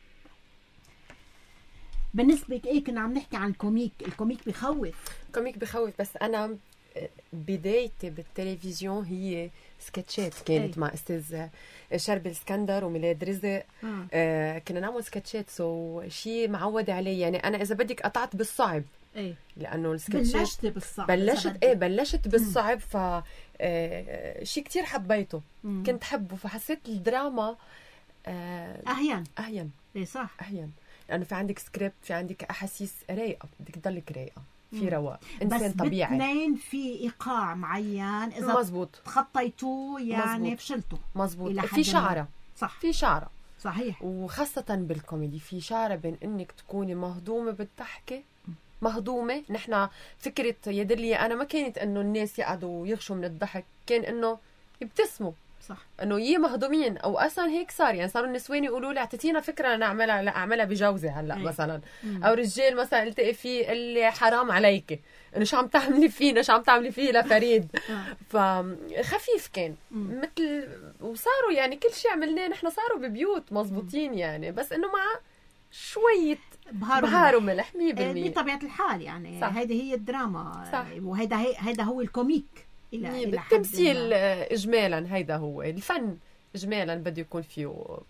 بالنسبه لك كنا عم نحكي عن الكوميك. الكوميك بخوف. الكوميك بخوف، بس انا بدايتي بالتلفزيون هي سكتشات كانت. أي. مع استاذ شرب الاسكندر وميلاد رزق. آه. آه كنا نعمل سكتشات، سو شيء معودة عليه يعني. انا اذا بدك قطعت بالصعب. ايه. لانه السكتشات بلشت بالصعب. بلشت ايه بلشت بالصعب. ف آه شيء كتير حبيته. مم. كنت حبه، فحسيت الدراما آه اهين اهين. ايه صح اهين، لانه في عندك سكريبت، في عندك احاسيس رايقه، بدك تضلك رايقه، في رواق، انسان بس طبيعي. بس باثنين في ايقاع معين، اذا مزبوط تخطيتوه يعني مزبوط. فشلتوا. مزبوط. في شعره. صح. في شعره. صحيح. وخاصه بالكوميدي في شعره بين انك تكوني مهضومه بالضحكه، مهضومه. نحن فكره يا دلي انا ما كانت انه الناس يقعدوا يغشوا من الضحك، كان انه يبتسموا. صح. انه يي مهضومين، او اصلا هيك صار يعني. صاروا النسوان يقولوا لي اعطيتينا فكره نعملها، لا اعملها بجوزي هلا مثلا. مم. او رجال مثلا التقي فيه اللي حرام عليك، انه شو عم تعملي فينا، شو عم تعملي فيه لفريد. فخفيف كان. مم. مثل وصاروا يعني كل شيء عملناه نحن صاروا ببيوت مزبوطين يعني، بس انه مع شويه بهار وملح مية بالمية. بطبيعه الحال يعني. هذه هي الدراما. صح. وهذا هذا هو الكوميك. إلى بالتمثيل إجمالا. هيدا هو الفن إجمالا بده يكون فيه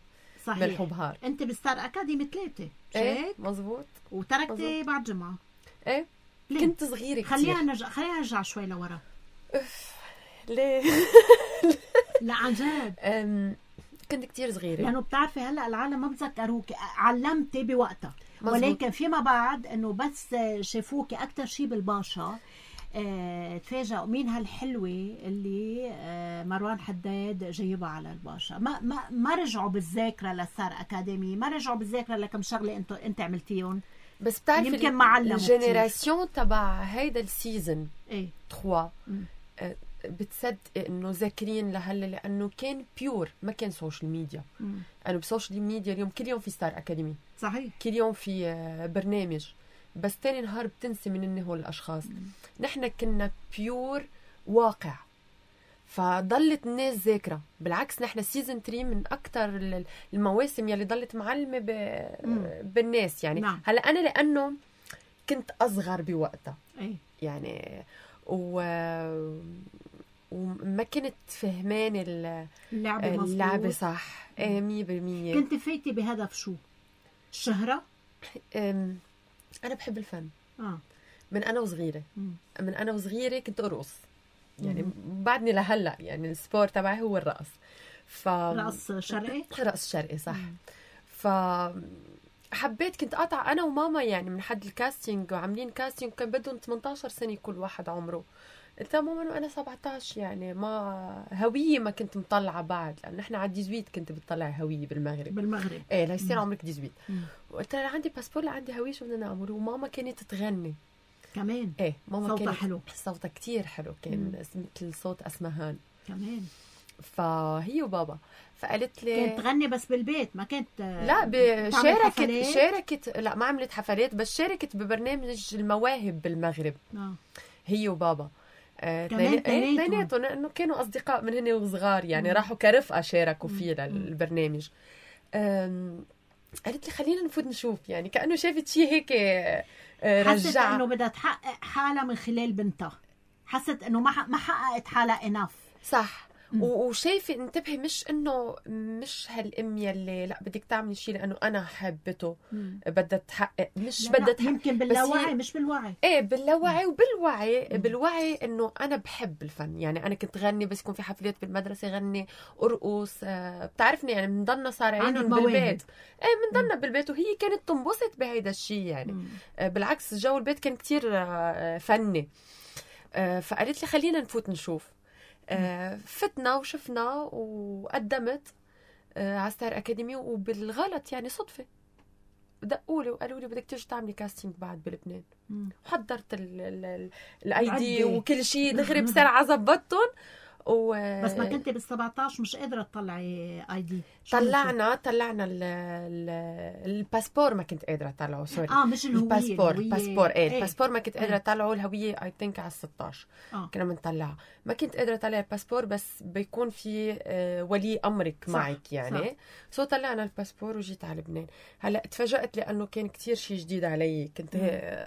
صحيح. ملح وبهار. انت بستار اكاديمي ثلاثه ايه مزبوط، وتركتي بعد جمعه. ايه ليه؟ كنت صغيره كتير. خلينا نرجع خلينا نرجع شوي لورا. ليه؟ لا عن جد كنت كتير صغيره، لانه بتعرفي هلا العالم ما بتذكروك، علمتي بوقتها. مزبوط. ولكن فيما بعد انه بس شافوكي اكثر شيء بالباشا اه تفاجئوا مين هالحلوه اللي اه مروان حداد جايبها على الباشا. ما ما ما رجعوا بالذاكره لستار اكاديمي، ما رجعوا بالذاكره لكم شغله انت انت عملتيهم. بس بتعرفي يمكن معلم الجينيراسيون تبع هيدا السيزون ايه ثلاثة اه بتصدق انه ذاكرين لهلا، لانه كان بيور، ما كان سوشيال ميديا. مم. انه بسوشيال ميديا اليوم كل يوم في ستار اكاديمي، صحيح، كل يوم في برنامج، بس تاني نهار بتنسي من انه هول الاشخاص. مم. نحن كنا بيور واقع، فضلت الناس ذاكره. بالعكس نحن سيزن ثلاثة من اكثر المواسم يلي ضلت معلمه ب... بالناس يعني. نعم. هلا انا لانه كنت اصغر بوقتها أي. يعني و وما كنت فهمان اللعبة اللعبة صح. ايه مية بالمية. كنت فايتة بهدف شو؟ الشهرة؟ أنا بحب الفن آه. من أنا وصغيرة. مم. من أنا وصغيرة كنت أرقص يعني. مم. بعدني لهلأ يعني السبور تبعي هو الرقص. ف... رقص شرقي؟ رقص شرقي صح. مم. ف حبيت، كنت قاطعة أنا وماما يعني من حد الكاستينج، وعاملين كاستينج كان بدهم ثمانية عشر سنة كل واحد عمره. قلت ماما انه انا سبعة عشر يعني ما هويه ما كنت مطلعه بعد، لانه نحن على ثمانية كنت بتطلع هويه بالمغرب. بالمغرب ايه ليصير عمرك ثمانية. وقلت لها عندي باسبور، عندي هويه، شو بدنا نعمل؟ وماما كانت تغني كمان. ايه ماما صوتها كانت حلو، صوتها كتير حلو كان مثل صوت اسمهان كمان. فهي وبابا فقالت لي كانت تغني بس بالبيت، ما كانت لا شاركت شاركت لا ما عملت حفلات، بس شاركت ببرنامج المواهب بالمغرب. آه. هي وبابا كمان اثنيناتهم انه كانوا اصدقاء من هن وصغار يعني. مم. راحوا كرفقه شاركوا فيه للبرنامج. قالت لي خلينا نفوت نشوف يعني، كانه شافت شيء هيك رجع. حست انه بدها تحقق حالها من خلال بنتها، حست انه ما ما حققت حالها اناف. صح. وشايفه انتبهي مش انه مش هالام يلي لا بدك تعملي شيء لانه انا حبته بدها تحقق، مش بدها تحقق، يمكن باللاوعي مش بالوعي. ايه باللاوعي وبالوعي. مم. بالوعي انه انا بحب الفن يعني. انا كنت غني بس يكون في حفلات بالمدرسه غني ارقص. آه بتعرفني يعني بنضلنا صارعين بالبيت. ايه بنضلنا بالبيت، وهي كانت تنبسط بهيدا الشيء يعني. آه بالعكس جو البيت كان كتير آه فني. آه فقالت لي خلينا نفوت نشوف. آه فتنا وشفنا وقدمت آه على ستار اكاديمي، وبالغلط يعني صدفه دقوا لي وقالوا لي بدك تيجي تعملي كاستينج بعد بلبنان. وحضرت الاي دي وكل شيء دغري بسرعه زبطتهم. و... بس ما كنت بال سبعة عشر مش قادره تطلعي اي دي. طلعنا طلعنا ال ال الباسبور ما كنت قادره اطلعه. سوري اه مش الهويه. الباسبور الباسبور ايه, ايه. الباسبور ما كنت قادره اطلعه. الهويه اي ثينك على ستة عشر آه. كنا بنطلعها. ما كنت قادره اطلع الباسبور، بس بيكون في آه ولي امرك صح. معك يعني. سو طلعنا الباسبور وجيت على لبنان. هلا تفاجأت لانه كان كتير شيء جديد علي. كنت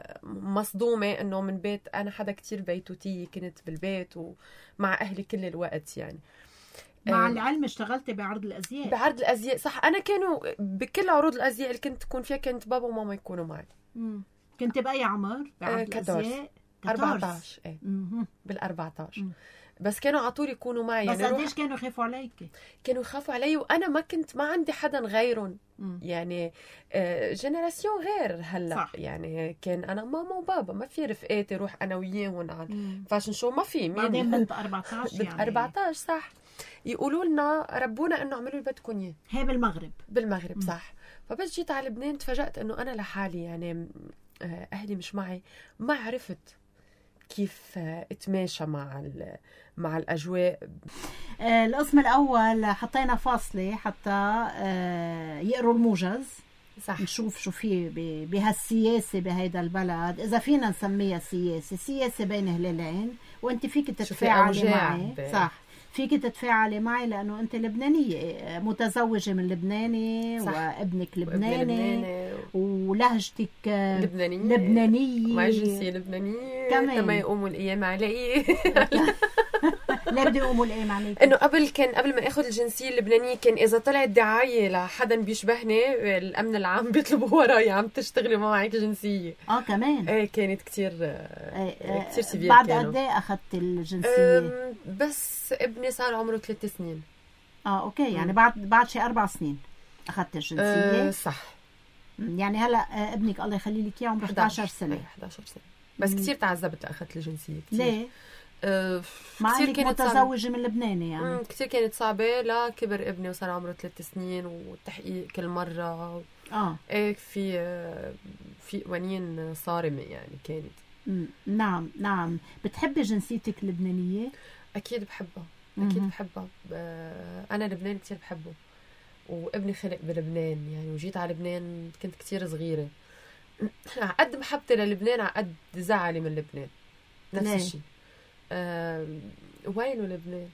مصدومه انه من بيت انا حدا كتير بيتوتيه، كنت بالبيت ومع اهلي كل الوقت يعني. مع العلم اشتغلتي بعرض الازياء. بعرض الازياء صح. انا كانوا بكل عروض الازياء اللي كنت تكون فيها كنت بابا وماما يكونوا معي. امم كنت باي عمر بعرض آه الازياء؟ أربعة عشر ايه بال أربعة عشر. بس كانوا على طول يكونوا معي بس يعني. بس قديش كانوا يخافوا عليك؟ كانوا يخافوا علي، وانا ما كنت ما عندي حدا غيرهم. مم. يعني آه جنراسيون غير هلا صح. يعني كان انا ماما وبابا، ما في رفقاتي روح انا وياهم على فاشن شو، ما في. مين بعدين بنت أربعة عشر يعني أربعة عشر صح. يقولوا لنا ربونا انه اعملوا اللي بدكم اياه. هي بالمغرب بالمغرب صح. فبس جيت على لبنان تفاجأت انه انا لحالي يعني. اهلي مش معي، ما عرفت كيف اتماشى مع مع الاجواء. القسم الاول حطينا فاصله حتى يقروا الموجز صح. نشوف شو في بهالسياسه بهيدا البلد، اذا فينا نسميها سياسه سياسه بين هلالين. وانت فيك تتفاعلي معي صح، فيك تتفاعلي معي لانه انت لبنانيه متزوجه من لبناني صح. وابنك لبناني, لبناني ولهجتك لبنانيه لبنانيه ومع جنسيه لبنانيه كمان. تما يقوموا الايام علي ليه بده يقوموا القيم عليك؟ انه قبل كان قبل ما اخذ الجنسيه اللبنانيه كان اذا طلعت دعايه لحدا بيشبهني الامن العام بيطلبوا وراي عم تشتغلي ما معك جنسيه. اه كمان ايه كانت كثير ايه كثير سيفير. بعد قد ايه اخذت الجنسيه؟ بس ابني صار عمره ثلاث سنين. اه اوكي يعني بعد بعد شي اربع سنين اخذت الجنسيه. أه صح. يعني هلا ابنك الله يخلي لك اياه عمره احد عشر سنه. احد عشر سنه بس كثير تعذبت لاخذت الجنسيه كثير. ليه؟ أه مع انك متزوجه من لبناني يعني. كثير كانت صعبه. لا كبر ابني وصار عمره ثلاث سنين والتحقيق كل مره. اه ايه في في قوانين صارمه يعني كانت. مم. نعم نعم. بتحبي جنسيتك اللبنانيه؟ اكيد بحبها اكيد مم. بحبها. انا لبنان كثير بحبه وابني خلق بلبنان يعني وجيت على لبنان كنت كثير صغيره. عقد محبتي للبنان عقد زعلي من لبنان نفس الشيء. أه وينه لبنان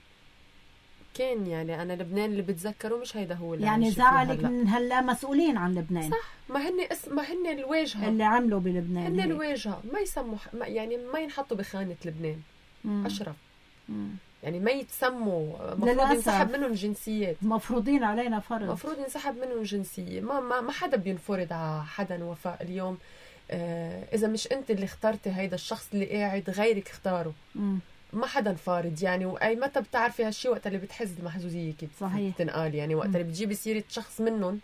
كان يعني انا لبنان اللي بتذكره مش هيدا هو اللي يعني زعلك من هلا مسؤولين عن لبنان. صح. ما هن اسم ما هن الواجهه اللي عملوا بلبنان. هن الواجهه ما يسموا ما يعني ما ينحطوا بخانه لبنان. مم. اشرف مم. يعني ما يتسموا. مفروض ينسحب منهم الجنسيات. مفروضين علينا فرض. مفروض ينسحب منهم الجنسيه. ما ما ما حدا بينفرض على حدا. وفاء اليوم آه اذا مش انت اللي اخترتي هيدا الشخص اللي قاعد غيرك اختاره. مم. ما حدا فارض يعني. واي متى بتعرفي هالشيء وقت اللي بتحس المحزوزيه كده. صحيح. تنقال يعني وقت اللي بتجيبي سيره شخص منهم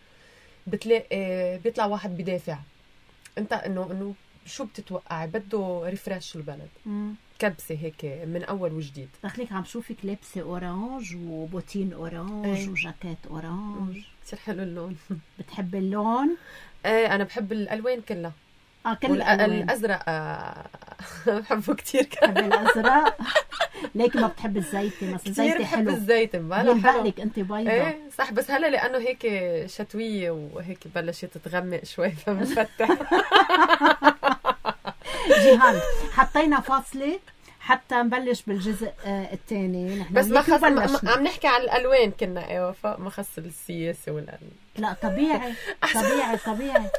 بتلاقي بيطلع واحد بدافع. انت انه انه شو بتتوقعي بده ريفرش البلد. مم. كبسه هيك من اول وجديد. دخليك عم شوفك لابسه اورانج وبوتين اورانج أي. وجاكيت اورانج. كثير حلو اللون. بتحب اللون؟ ايه انا بحب الالوان كلها. اه كل الالوان. الازرق آه بحبه كثير. بحب الازرق. ليك ما بتحب الزيتي مثلا؟ زيتي حلو. بحب الزيتي بلا حلو. بالك انت بيضة. ايه صح. بس هلا لانه هيك شتويه وهيك بلشت تغمق شوي فبنفتح. جيهان حطينا فاصله حتى نبلش بالجزء آه الثاني. بس ما خص ما عم نحكي عن الالوان كنا. ايه وفاء ما خص السياسه ولا لا طبيعي طبيعي طبيعي.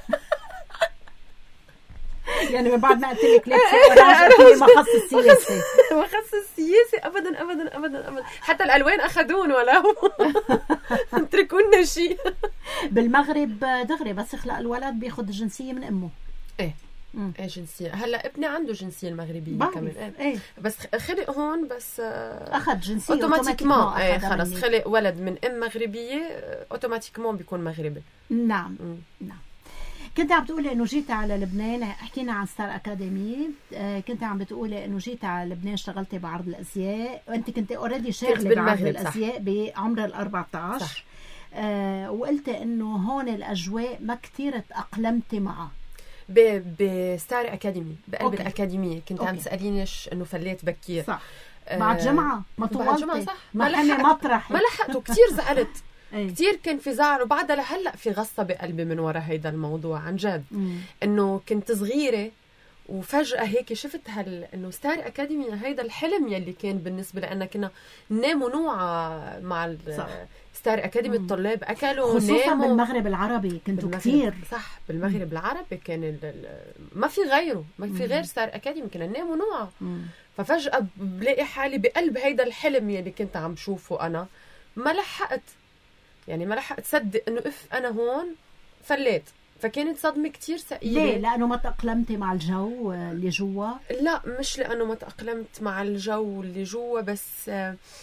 يعني من بعد ما قلت لك لابسه ما خص السياسه. ما خص السياسه ابدا ابدا ابدا ابدا. حتى الالوان اخذون ولا اتركوا لنا شيء. بالمغرب دغري بس يخلق الولد بياخذ الجنسيه من امه. ايه مم. ايه جنسيه. هلا ابني عنده جنسيه المغربيه كمان. ايه. ايه بس خلق هون بس اخذ جنسيه اوتوماتيكمون. ايه خلص خلق ولد من ام مغربيه اوتوماتيكمون بيكون مغربي. نعم مم. نعم. كنت عم بتقولي انه جيت على لبنان. حكينا عن ستار اكاديمي. آه كنت عم بتقولي انه جيت على لبنان اشتغلتي بعرض الازياء وانت كنت اوريدي شاغله بعرض الازياء بعمر ال أربعة عشر. آه وقلتي انه هون الاجواء ما كثير تاقلمتي معها. بستار اكاديمي بقلب أوكي. الاكاديميه كنت أوكي. عم تسالينيش انه فليت بكير. صح. بعد جمعه ما طولتي. صح. ما لحقت مطرح. ما لحقته. كثير زعلت. كتير كان في زعل. وبعدها لهلا في غصة بقلبي من وراء هيدا الموضوع عن جد. مم. انه كنت صغيرة وفجأة هيك شفت هال انه ستار اكاديمي هيدا الحلم يلي كان بالنسبة لنا. كنا ننام ونوعى مع ستار اكاديمي. مم. الطلاب اكلوا خصوصا ناموا. بالمغرب العربي كنتوا كتير. صح. بالمغرب مم. العربي كان ما في غيره. ما في غير ستار اكاديمي. كنا ننام ونوعى. ففجأة بلاقي حالي بقلب هيدا الحلم يلي كنت عم شوفه انا. ما لحقت يعني ما لحقت تصدق انه اف انا هون فليت. فكانت صدمه كتير ثقيله. ليه؟ لانه ما تاقلمتي مع الجو اللي جوا؟ لا مش لانه ما تاقلمت مع الجو اللي جوا بس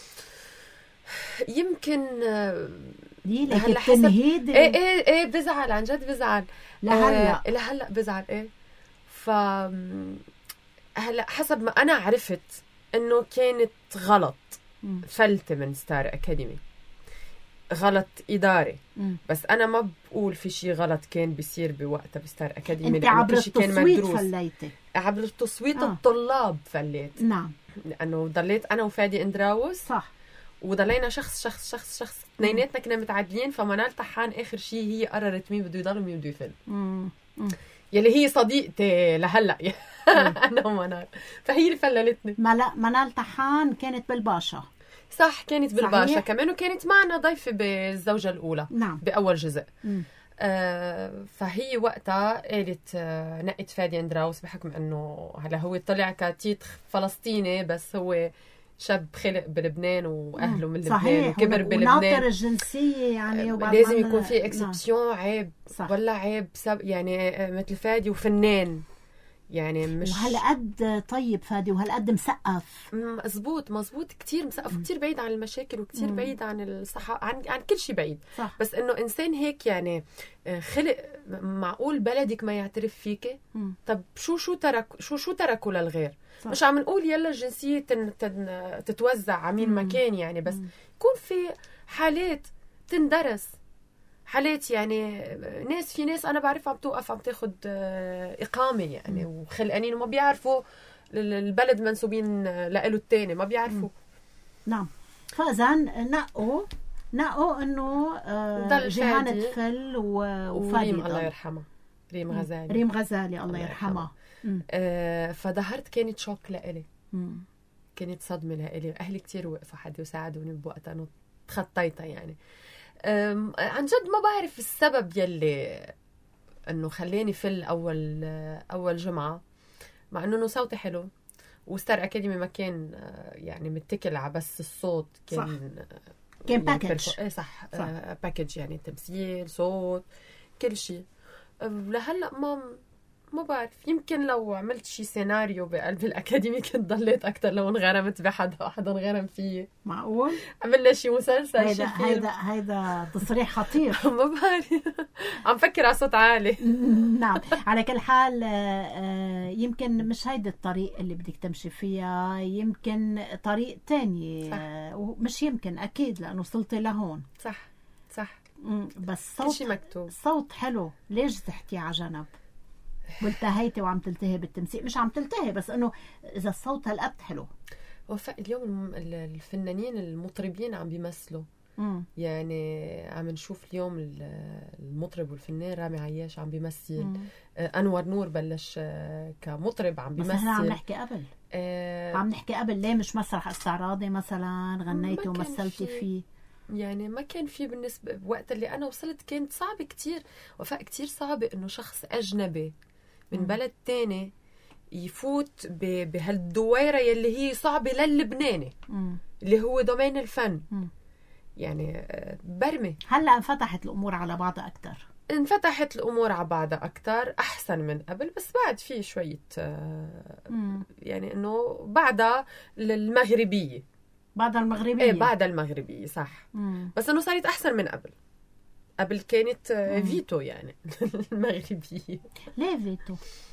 يمكن ليك التنهيد. ايه ايه ايه بزعل عن جد بزعل لهلا. آه لهلا بزعل. ايه ف هلا حسب ما انا عرفت انه كانت غلط فلت من ستار اكاديمي. غلط إداري. مم. بس أنا ما بقول في شيء غلط كان بيصير بوقتها بستار أكاديمي. أنت عبر التصويت فليتي. عبر التصويت. آه. الطلاب فليت. نعم. لأنه ضليت أنا وفادي إندراوس. صح. وضلينا شخص شخص شخص شخص اثنيناتنا كنا متعادلين. فمنال طحان آخر شيء هي قررت مين بده يضل ومين بده يفل. مم. مم. يلي هي صديقتي لهلا. أنا ومنال. فهي اللي فللتني. ما منال طحان كانت بالباشا. صح. كانت بالباشا كمان. وكانت معنا ضيفة بالزوجة الأولى. نعم. بأول جزء. آه فهي وقتها قالت آه نقت فادي اندراوس بحكم أنه هلا هو طلع كتيتر فلسطيني بس هو شاب خلق بلبنان واهله من صحيح. لبنان وكبر بلبنان وناطر الجنسيه يعني وبعد لازم يكون في اكسبسيون عيب صح. ولا عيب سب يعني مثل فادي وفنان يعني مش وهالقد طيب فادي وهالقد مسقف مزبوط مزبوط كتير مسقف كتير بعيد عن المشاكل وكتير بعيد عن الصحة عن, عن كل شيء بعيد صح. بس انه انسان هيك يعني خلق معقول بلدك ما يعترف فيك مم. طب شو شو ترك شو شو تركوا للغير صح. مش عم نقول يلا الجنسية تن تن تتوزع عمين مكان يعني بس مم. يكون في حالات تندرس حالات يعني ناس في ناس أنا بعرف عم توقف عم تاخد إقامة يعني م. وخلقانين وما بيعرفوا البلد منسوبين لإله التاني ما بيعرفوا م. نعم فإذن نقوا نقوا إنه جيهان تفل وفادي وريم الله يرحمها ريم غزالي ريم غزالي الله يرحمها آه فظهرت كانت شوك لإلي م. كانت صدمة لإلي أهلي كتير وقفوا حدي وساعدوني بوقتها أنا تخطيتها يعني عن جد ما بعرف السبب يلي انه خلاني فل اول اول جمعه مع انه صوتي حلو وستار اكاديمي ما كان يعني متكل على بس الصوت كان صح. كان باكج ايه صح, صح. آه باكج يعني تمثيل صوت كل شيء لهلا ما ما بعرف يمكن لو عملت شي سيناريو بقلب الأكاديمي كنت ضليت أكتر لو انغرمت بحدا حدا انغرم فيه معقول عملنا شي مسلسل هيدا هيدا هيدا تصريح خطير ما بعرف عم فكر على صوت عالي نعم على كل حال يمكن مش هيدا الطريق اللي بدك تمشي فيها يمكن طريق تاني مش يمكن أكيد لأنه وصلتي لهون صح صح بس صوت مكتوب صوت حلو ليش زحتي على جنب والتهيتي وعم تلتهي بالتمثيل مش عم تلتهي بس انه اذا الصوت هالقد حلو وفاء اليوم الفنانين المطربين عم بيمثلوا مم. يعني عم نشوف اليوم المطرب والفنان رامي عياش عم بيمثل مم. انور نور بلش كمطرب عم بيمثل بس احنا عم نحكي قبل آه عم نحكي قبل ليه مش مسرح استعراضي مثلا غنيتي ومثلتي فيه يعني ما كان في بالنسبة بوقت اللي أنا وصلت كانت صعبة كتير وفاء كتير صعبة إنه شخص أجنبي من م. بلد تاني يفوت بهالدويرة يلي هي صعبة للبناني م. اللي هو دومين الفن م. يعني برمي هلأ انفتحت الأمور على بعضها أكتر انفتحت الأمور على بعضها أكتر أحسن من قبل بس بعد في شوية م. يعني إنه بعدها المغربية بعد المغربية ايه بعد المغربية صح مم. بس انه صارت احسن من قبل قبل كانت مم. فيتو يعني المغربية ليه فيتو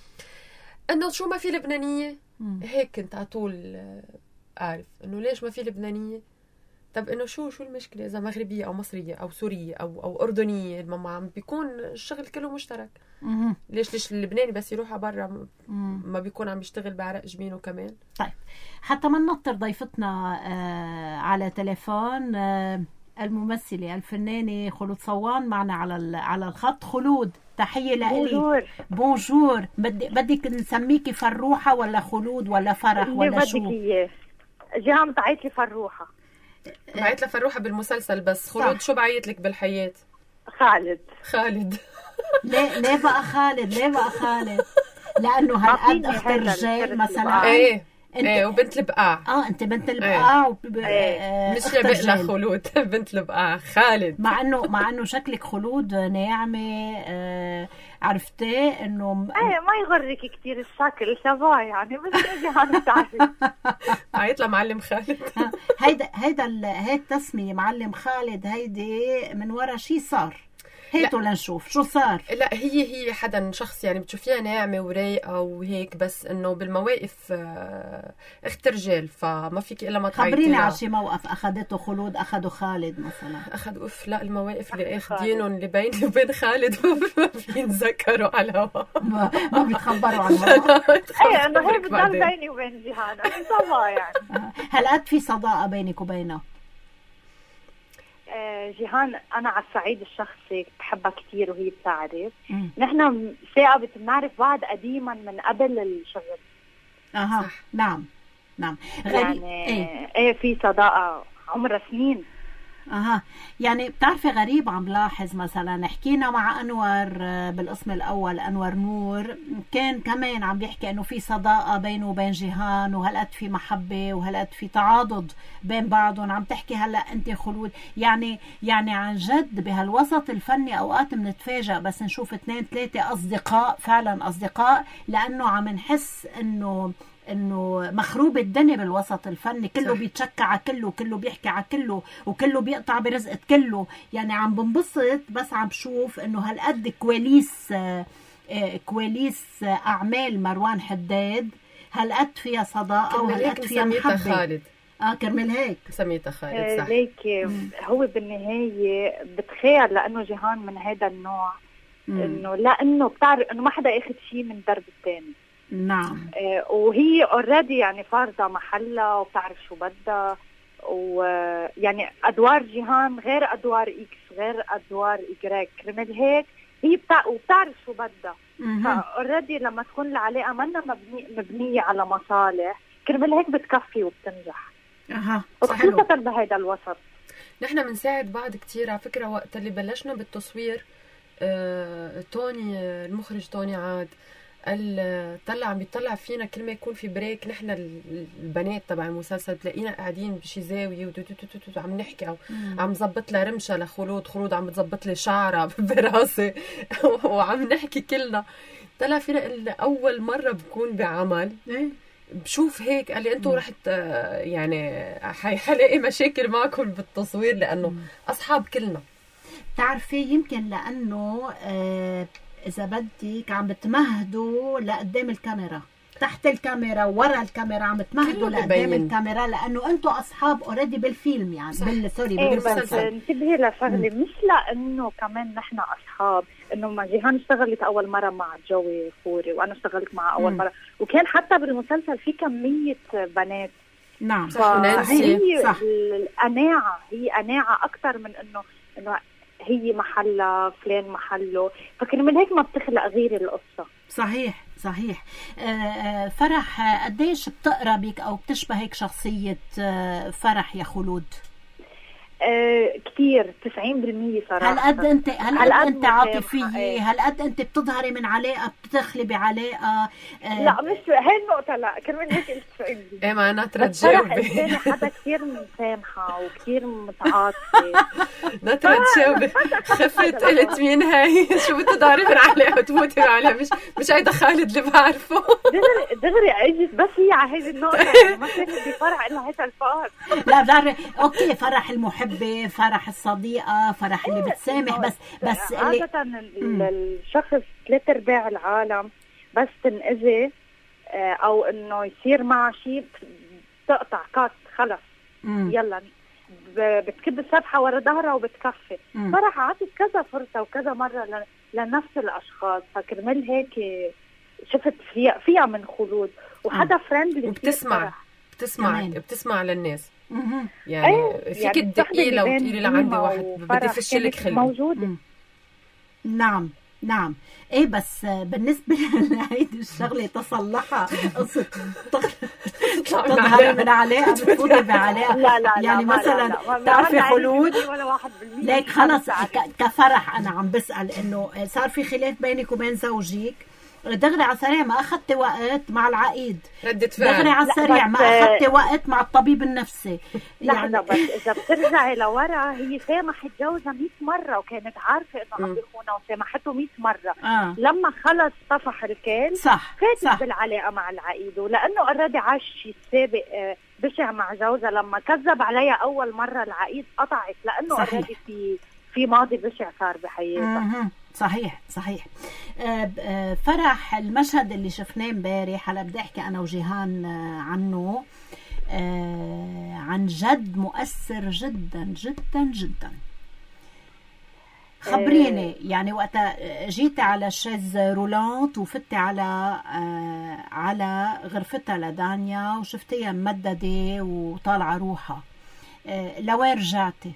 انه شو ما في لبنانية مم. هيك كنت على طول اعرف انه ليش ما في لبنانية طب انه شو شو المشكلة اذا مغربية او مصرية او سورية او او اردنية ما عم بيكون الشغل كله مشترك مم. ليش ليش اللبناني بس يروح على برا ما بيكون عم بيشتغل بعرق جبينه كمان طيب حتى ما ننطر ضيفتنا آه على تليفون آه الممثلة الفنانة خلود صوان معنا على على الخط خلود تحية لك بونجور بونجور بدي بدك نسميكي فروحة ولا خلود ولا فرح ولا شو؟ بدك اياه جيهان بعيط لي فروحة بعيط لها فروحة بالمسلسل بس خلود شو بعيط لك بالحياة؟ خالد خالد ليه ليه بقى خالد ليه بقى خالد؟ لأنه هالقد أخت الرجال مثلا ايه ايه وبنت البقاع اه انت بنت البقاع ايه. وب... ايه. مش بقلة خلود بنت البقاع خالد مع انه مع انه شكلك خلود ناعمه آه عرفتي انه ايه ما يغرك كثير الشكل شباب يعني بس اجي هذا تعرفي هيطلع معلم خالد هيدا هيدا هي التسميه معلم خالد هيدي من ورا شي صار هيتو لنشوف شو صار. لا هي هي حدا شخص يعني بتشوفيها ناعمة ورايقة وهيك بس انه بالمواقف اخت رجال فما فيك الا ما تعيطي. خبريني على شي موقف اخذته خلود اخذوا خالد مثلا. اخذ اوف لا المواقف اللي اخذينهم اللي بيني وبين خالد ما بينذكروا على الهواء. ما, ما بيتخبروا على الهواء. ايه انه هي بتضل بيني وبين جيهان صداقة يعني. هل قد في صداقة بينك وبينها؟ جيهان أنا على الصعيد الشخصي بحبها كتير وهي بتعرف. نحن ثاقبة بنعرف بعض قديما من قبل الشغل. أها صح. نعم نعم يعني ايه, ايه في صداقة عمرها سنين. اها يعني بتعرفي غريب عم لاحظ مثلا حكينا مع انور بالقسم الاول انور نور كان كمان عم بيحكي انه في صداقه بينه وبين جيهان وهالقد في محبه وهالقد في تعاضد بين بعضهم. عم تحكي هلا انت خلود يعني يعني عن جد بهالوسط الفني اوقات بنتفاجئ بس نشوف اثنين ثلاثه اصدقاء فعلا اصدقاء لانه عم نحس انه انه مخروب الدنيا بالوسط الفني كله صح. بيتشكى على كله وكله بيحكي على كله وكله بيقطع برزقة كله. يعني عم بنبسط بس عم بشوف انه هالقد كواليس آه كواليس آه اعمال مروان حداد هالقد فيها صداقه وهالقد فيها محبه. خالد اه كرمال هيك سميتها خالد صح. ليك هو بالنهايه بتخيل لانه جيهان من هذا النوع انه لانه بتعرف انه ما حدا ياخذ شيء من درب الثاني. نعم. آه وهي اوريدي يعني فارضه محلها وبتعرف شو بدها ويعني ادوار جيهان غير ادوار اكس غير ادوار ايجريك كرمال هيك هي بتع... وبتعرف شو بدها. فاوريدي لما تكون العلاقه منا مبني... مبنيه على مصالح كرمال هيك بتكفي وبتنجح. اها وخصوصا بهذا الوسط. نحن بنساعد بعض كتير على فكره. وقت اللي بلشنا بالتصوير آه... توني المخرج توني عاد قال طلع عم بيطلع فينا كل ما يكون في بريك نحن البنات تبع المسلسل تلاقينا قاعدين بشي زاويه وعم نحكي او عم زبط لها رمشه لخلود خلود عم بتزبط لي شعرها براسي وعم نحكي كلنا. طلع فينا اول مره بكون بعمل بشوف هيك قال لي انتوا رح يعني حلاقي مشاكل معكم بالتصوير لانه اصحاب كلنا. تعرفي يمكن لانه آه إذا بدك عم بتمهدوا لقدام الكاميرا تحت الكاميرا ورا الكاميرا عم بتمهدوا لقدام الكاميرا لأنه أنتوا أصحاب أوريدي بالفيلم يعني بال سوري ايه بالمسلسل. انتبهي لشغلة مش لأنه كمان نحن أصحاب إنه ما جيهان اشتغلت أول مرة مع جوي فوري وأنا اشتغلت مع أول م. مرة وكان حتى بالمسلسل في كمية بنات. نعم فهي صح. القناعة هي قناعة أكتر من إنه إنه هي محلها فلان محله فكرمال هيك ما بتخلق غير القصة. صحيح صحيح. آه فرح قديش بتقربك أو بتشبهك شخصية آه فرح يا خلود؟ آه كتير تسعين بالمية صراحة. هل قد انت هل قد انت عاطفية؟ هل قد انت بتظهري من علاقة بتدخلي بعلاقة؟ آه لا مش هاي النقطة لا كمان هيك قلت تسعين بالمية. ايه ما انا ترجاوبي حدا كتير مسامحة وكتير متعاطفة. نطرة تجاوبي خفت قلت مين هاي شو بتداري من علاقة وتموتي عليها مش مش هيدا خالد اللي بعرفه. دغري دغري اجت بس هي على هيدي النقطة ما كانت بفرح الا هيدا الفار. لا بعرف اوكي فرح المحب فرح الصديقة فرح اللي بتسامح بس بس اللي عادة الشخص ثلاث ارباع العالم بس تنأذي او انه يصير معه شيء بتقطع كات خلص مم. يلا بتكب السبحة ورا ظهرها وبتكفي. فرح عطت كذا فرصة وكذا مرة لنفس الاشخاص فكرمال هيك شفت فيها فيها من خلود وحدا فريندلي وبتسمع بتسمع بتسمع للناس يعني أيه فيك يعني تقيلة وتقيلي لعندي واحد بدي فشلك خلي موجودة. نعم نعم ايه بس بالنسبة لهيدي الشغلة تصلحها قصة تظهري من علاقة بتفوتي بعلاقة لا لا يعني لا مثلا تعرفي خلود ليك خلص كفرح انا عم بسأل انه صار في خلاف بينك وبين زوجك دغري على السريع ما أخذت وقت مع العقيد دغري على السريع ما أخذت وقت مع الطبيب النفسي يعني لحظة بس إذا بترجعي لورا هي سامحت جوزها مئة مرة وكانت عارفة إنه عم بيخونها وسامحته مئة مرة آه. لما خلص طفح الكيل صح فاتت صح. بالعلاقة مع العقيد ولأنه أوريدي عاش شيء سابق بشع مع جوزها لما كذب عليها أول مرة العقيد قطعت لأنه أوريدي في في ماضي بشع صار بحياتها. صحيح صحيح. فرح المشهد اللي شفناه امبارح هلا بدي احكي انا وجيهان عنه عن جد مؤثر جدا جدا جدا. خبريني يعني وقتها جيتي على الشاز رولانت وفتي على على غرفتها لدانيا وشفتيها ممدده وطالعه روحها لوين رجعتي؟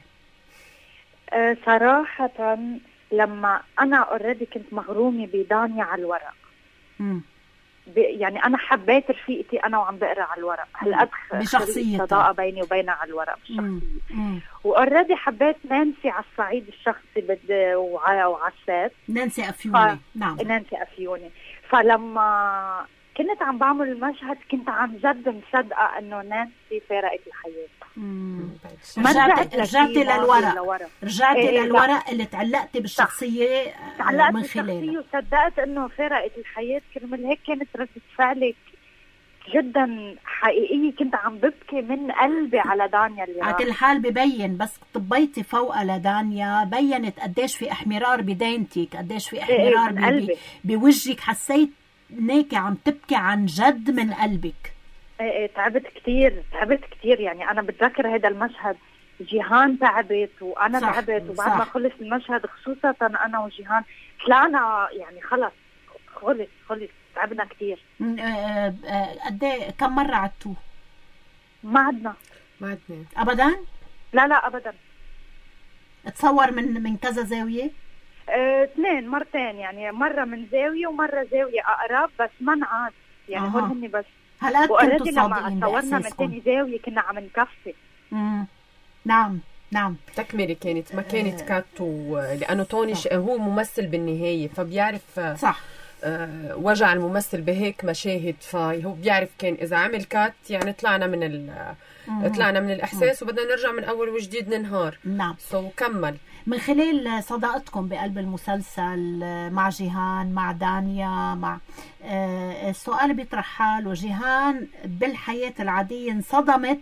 صراحه لما أنا أوريدي كنت مغرومة بدانيا على الورق مم. يعني انا حبيت رفيقتي انا وعم بقرا على الورق هالقد بشخصيتها صداقه بيني وبينها على الورق بالشخصيه. واوريدي حبيت نانسي على الصعيد الشخصي بدي وعلى السات نانسي افيوني. ف... نعم نانسي افيوني. فلما كنت عم بعمل المشهد كنت عن جد مصدقه انه نانسي فارقت الحياه. رجعتي رجعتي للورق رجعتي إيه للورق اللي تعلقتي بالشخصيه تعلقت من خلاله وصدقت انه فارقت الحياه. كرمال هيك كانت ردة فعلي جدا حقيقيه. كنت عم ببكي من قلبي على دانيا اللي على كل حال ببين بس طبيتي فوق لدانيا بينت قديش في احمرار بدينتك قديش في احمرار إيه بوجهك. حسيت انك عم تبكي عن جد من قلبك. ايه ايه تعبت كتير تعبت كتير. يعني انا بتذكر هذا المشهد جيهان تعبت وانا تعبت وبعد ما خلص المشهد خصوصا انا وجيهان طلعنا يعني خلص خلص خلص تعبنا كتير. قد ايه كم مره عدتوا؟ ما عدنا ما عدنا ابدا. لا لا ابدا. تصور من من كذا زاويه؟ اثنين اه مرتين يعني مره من زاويه ومره زاويه اقرب بس ما نعاد يعني هول هني بس. هلا كنتوا صادقين صورنا من ثاني زاويه كنا عم نكفي. امم نعم نعم تكمله كانت ما كانت كاتو لانه توني هو ممثل بالنهايه فبيعرف صح أه وجع الممثل بهيك مشاهد فهو بيعرف كان اذا عمل كات يعني طلعنا من ال طلعنا من الاحساس وبدنا نرجع من اول وجديد ننهار. نعم سو كمل من خلال صداقتكم بقلب المسلسل مع جيهان مع دانيا مع آه السؤال بيطرح حاله. جيهان بالحياة العادية انصدمت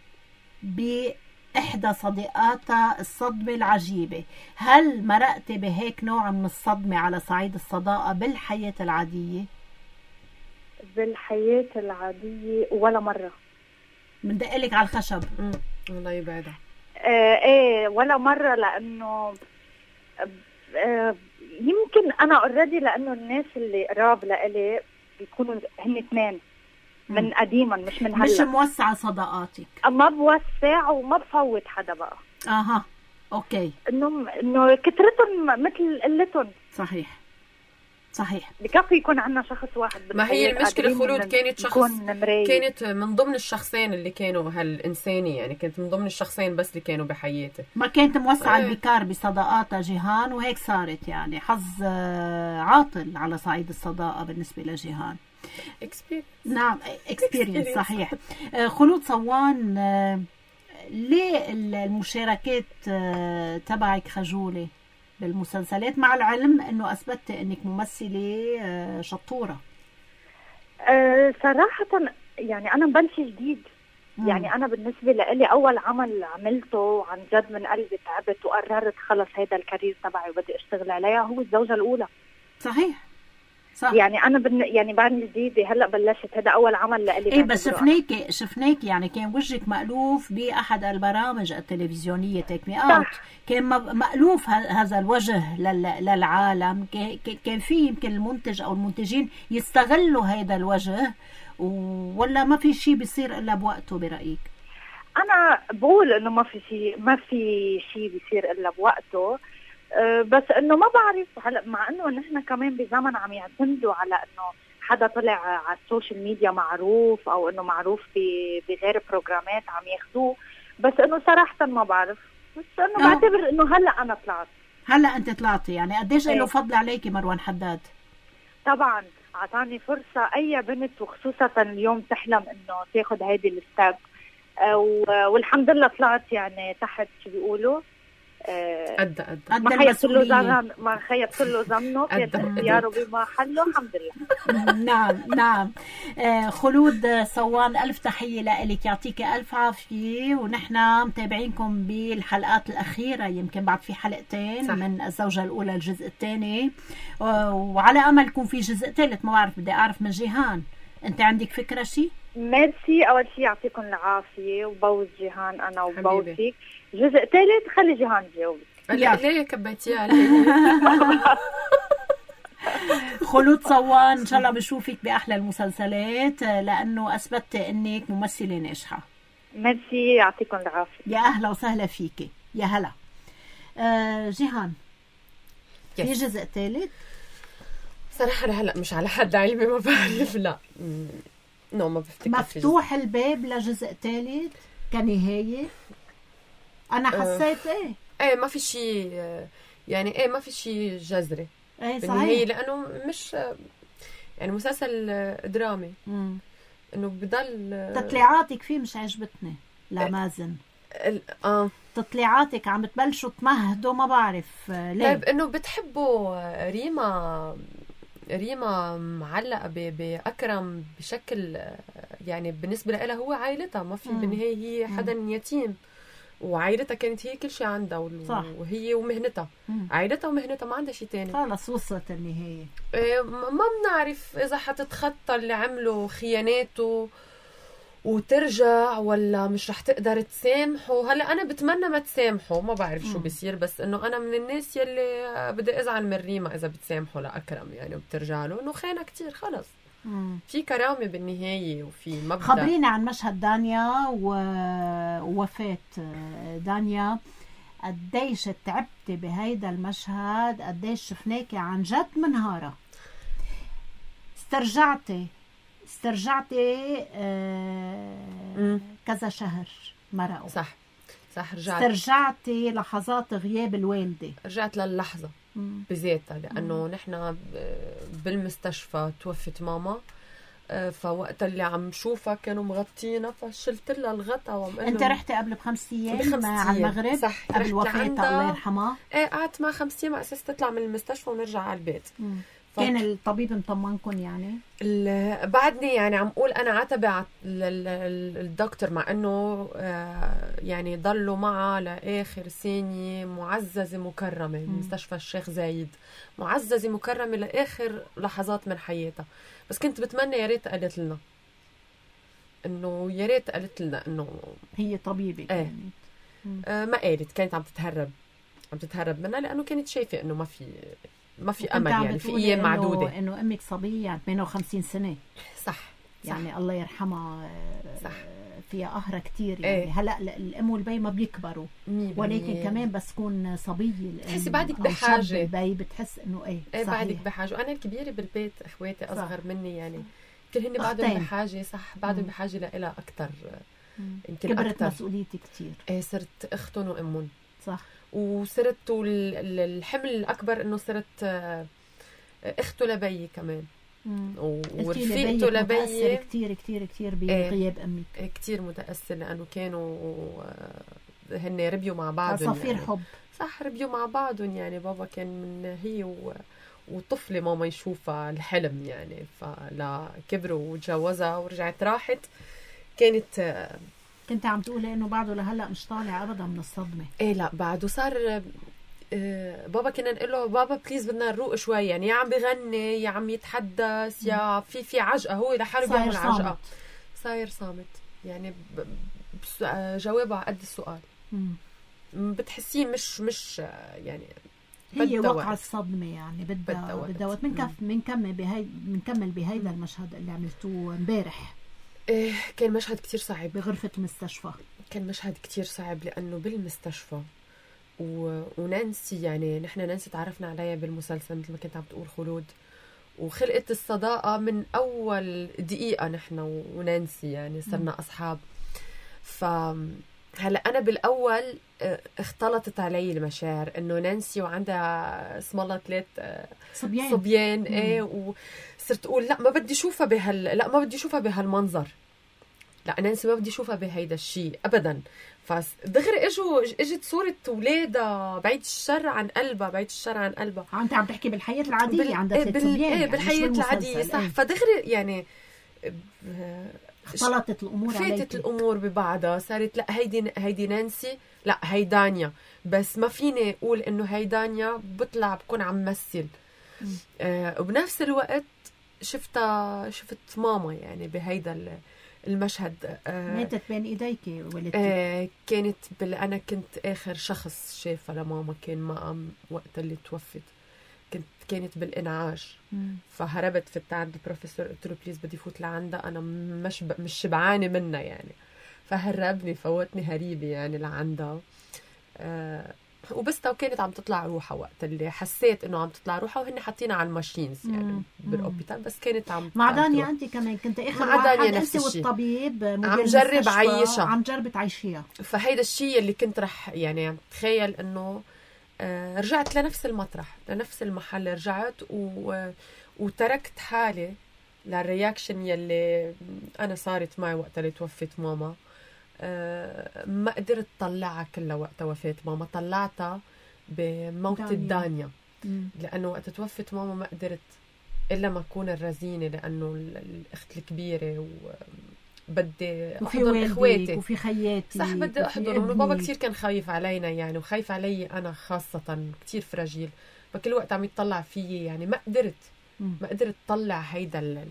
بإحدى صديقاتها الصدمة العجيبة. هل مرقتي بهيك نوع من الصدمة على صعيد الصداقة بالحياة العادية؟ بالحياة العادية ولا مرة. من دقلك على الخشب. امم الله يبعدها. آه ايه ولا مرة لانه آه يمكن انا اوريدي لانه الناس اللي قراب لإلي بيكونوا هن اثنين من قديما مش من هلا. مش موسعة صداقاتك. ما بوسع وما بفوت حدا بقى. اها اوكي. انه انه كترتهم مثل قلتهم. صحيح صحيح. بكفي يكون عندنا شخص واحد. ما هي المشكلة خلود كانت شخص كانت من ضمن الشخصين اللي كانوا هالإنساني يعني كانت من ضمن الشخصين بس اللي كانوا بحياتي. ما كانت موسعة ايه. البكار بصداقاتها جيهان وهيك صارت يعني حظ عاطل على صعيد الصداقة بالنسبة لجيهان. experience. نعم experience صحيح. خلود صوان ليه المشاركات تبعك خجولة بالمسلسلات مع العلم انه اثبتت انك ممثله شطوره؟ أه صراحه يعني انا مبلش جديد. مم. يعني انا بالنسبه لي اول عمل عملته عن جد من قلبي تعبت وقررت خلص هيدا الكارير تبعي وبدي اشتغل عليها هو الزوجه الاولى. صحيح صح. يعني انا بن... يعني بعدني جديده هلا بلشت هذا اول عمل لإلي. ايه بس شفناك شفناك يعني كان وجهك مألوف باحد البرامج التلفزيونيه تيك مي اوت. كان مألوف هذا الوجه لل... للعالم. كان في يمكن المنتج او المنتجين يستغلوا هذا الوجه و... ولا ما في شيء بيصير الا بوقته برايك؟ انا بقول انه ما في شيء ما في شيء بيصير الا بوقته. أه بس انه ما بعرف هلا مع انه نحن كمان بزمن عم يعتمدوا على انه حدا طلع على السوشيال ميديا معروف او انه معروف بغير بروجرامات عم ياخذوه. بس انه صراحه ما بعرف بس انه أوه. بعتبر انه هلا انا طلعت. هلا انت طلعتي يعني قديش له فضل عليكي مروان حداد؟ طبعا اعطاني فرصه اي بنت وخصوصا اليوم تحلم انه تاخذ هيدي الستاب أه والحمد لله طلعت يعني تحت شو بيقولوا أدى أدى ما خيبت له ظن ما خيبت له ظنه كانت اختياره بمحله الحمد لله. نعم نعم. آه خلود صوان ألف تحية لك يعطيك ألف عافية ونحن متابعينكم بالحلقات الأخيرة يمكن بعد في حلقتين صح. من الزوجة الأولى الجزء الثاني وعلى أمل يكون في جزء ثالث. ما بعرف بدي أعرف من جيهان أنت عندك فكرة شيء؟ ميرسي. أول شيء يعطيكم العافية وبوز جيهان أنا وبوزك. جزء ثالث خلي جيهان تجاوب. لا ليه كبيتيها خلود صوان ان شاء الله بشوفك باحلى المسلسلات لانه اثبتت انك ممثله ناجحه. ميرسي يعطيكم العافيه. يا اهلا وسهلا فيكي. يا هلا. آه جيهان في جزء ثالث؟ صراحة هلا مش على حد علمي ما بعرف. لا نو ما بفتكر. مفتوح الباب لجزء ثالث كنهاية؟ أنا حسيت أه. إيه إيه ما في شيء يعني إيه ما في شيء جذري إيه بالنهاية، لأنه مش يعني مسلسل درامي. مم. إنه بضل تطليعاتك فيه مش عجبتني لا مازن. اه تطليعاتك عم تبلشوا تمهدوا ما بعرف ليه. طيب انه بتحبوا ريما ريما معلقه باكرم بشكل يعني بالنسبه لها هو عائلتها، ما في بالنهايه هي حدا يتيم، وعائلتها كانت هي كل شيء عندها وهي ومهنتها. مم. عائلتها ومهنتها ما عندها شيء تاني. خلص وصلت النهايه. ما بنعرف اذا حتتخطى اللي عمله خياناته وترجع ولا مش رح تقدر تسامحه. هلا انا بتمنى ما تسامحه، ما بعرف شو بيصير، بس انه انا من الناس يلي بدي ازعل من ريما اذا بتسامحه لاكرم يعني وبترجع له، انه خانه كتير خلص. مم. في كرامه بالنهايه وفي مبدا. خبرينا عن مشهد دانيا ووفاه دانيا، قديش تعبتي بهيدا المشهد، قديش شفناكي عن جد منهاره. استرجعتي استرجعتي آه كذا شهر مرقوا. صح صح رجعت. استرجعتي لحظات غياب الوالدة. رجعت للحظة مم. بذاتها، لأنه نحن بالمستشفى توفت ماما، فوقت اللي عم شوفها كانوا مغطينا، فشلت لها الغطا وعم قلهم. انت رحتي قبل بخمس ايام على المغرب؟ صح. قبل وفاتها الله يرحمها. ايه قعدت مع خمس ايام على اساس تطلع من المستشفى ونرجع على البيت. مم. كان الطبيب مطمنكم يعني؟ بعدني يعني عم قول انا عتبه على الدكتور، مع انه يعني ضلوا معها لاخر ثانيه، معززه مكرمه من مستشفى الشيخ زايد، معززه مكرمه لاخر لحظات من حياتها. بس كنت بتمنى يا ريت قالت لنا انه يا ريت قالت لنا انه هي طبيبه. ايه آه ما قالت، كانت عم تتهرب عم تتهرب منها لانه كانت شايفه انه ما في ما في امل يعني في ايام معدوده، انه امك صبيه يعني ثمانية وخمسين سنه. صح يعني صح. الله يرحمها. صح. فيها قهرة كتير يعني. ايه. هلا الام والبي ما بيكبروا، ولكن كمان بس تكون صبيه بتحسي بعدك بحاجه. البي بتحس انه ايه, ايه بعدك بحاجه. وانا الكبيره بالبيت اخواتي اصغر صح. مني يعني كل هن بعدهم بحاجه. صح بعدهم بحاجه لها اكثر. يمكن كبرت أكتر. مسؤوليتي كتير. ايه صرت اختهم وامهم. صح. وصرت الحمل الأكبر إنه صرت أخته لبي كمان. ورفيقته لبي كتير كتير كتير بغياب أمي. كتير متأثر لأنه كانوا هن ربيوا مع بعض. صفير يعني. حب. صح ربيوا مع بعضهم يعني. بابا كان من هي و... وطفلة ماما يشوفها الحلم يعني. فلا كبروا وتجوزها ورجعت راحت. كانت كنت عم تقولي انه بعده لهلا مش طالع ابدا من الصدمه. ايه لا بعده صار. بابا كنا نقول له بابا بليز بدنا نروق شوي يعني، يا عم بغني يا عم يتحدث يا في في عجقه، هو لحاله بيعمل عجقه. صاير صامت يعني. جوابه على قد السؤال. مم. بتحسيه مش مش يعني هي وقع الصدمه يعني. بدها بدها وقت. بنكف بنكمل بهي بنكمل بهيدا المشهد اللي عملتوه امبارح. إيه كان مشهد كتير صعب بغرفة المستشفى. كان مشهد كتير صعب لأنه بالمستشفى و... ونانسي يعني نحن نانسي تعرفنا عليها بالمسلسل مثل ما كنت عم تقول خلود، وخلقت الصداقة من أول دقيقة نحن ونانسي يعني صرنا أصحاب. فهلأ أنا بالأول اختلطت علي المشاعر إنه نانسي وعندها اسم الله ثلاث صبيان صبيان إيه، وصرت أقول لا ما بدي شوفها بهال لا ما بدي شوفها بهالمنظر، لا نانسي ما بدي شوفها بهيدا الشيء أبدا. فدغري اجوا اجت صورة ولادها بعيد الشر عن قلبها بعيد الشر عن قلبها. انت عم تحكي بالحياة العادية بال... عندها ثلاث بال... صبيان ايه يعني بالحياة العادية صح. فدغري يعني اختلطت الامور فاتت عليك. الامور ببعضها صارت لا هيدي هيدي نانسي لا هي دانيا، بس ما فيني اقول انه هي دانيا بطلع بكون عم مثل. آه وبنفس الوقت شفتها شفت ماما يعني بهيدا المشهد. آه ماتت بين ايديكي ولدتي. آه كانت بال... انا كنت اخر شخص شافها لماما كان معها وقت اللي توفت. كنت كانت بالانعاش. مم. فهربت فتت عند البروفيسور قلت له بليز بدي فوت لعندها انا مش ب... مش شبعانه منها يعني. فهربني فوتني هريبه يعني لعندها. آه وبستها وكانت عم تطلع روحها وقت اللي حسيت انه عم تطلع روحها وهن حاطينها على الماشينز يعني بالاوبيتال بس كانت عم مع دانيا انت كمان كنت اخر مع واحد انت والطبيب عم جرب عيشها عم جرب تعيشيها فهيدا الشيء اللي كنت رح يعني تخيل انه آه رجعت لنفس المطرح لنفس المحل رجعت و... وتركت حالي للرياكشن يلي انا صارت معي وقت اللي توفت ماما. أه ما قدرت طلعها كلها وقت وفاة ماما طلعتها بموت دانيا لأنه وقت توفت ماما ما قدرت إلا ما أكون الرزينة لأنه الأخت الكبيرة وبدي أحضر إخواتي وفي خياتي صح بدي أحضرهم وبابا كتير كان خايف علينا يعني وخايف علي أنا خاصة كتير فراجيل فكل وقت عم يتطلع فيي يعني ما قدرت ما قدرت طلع هيدا ال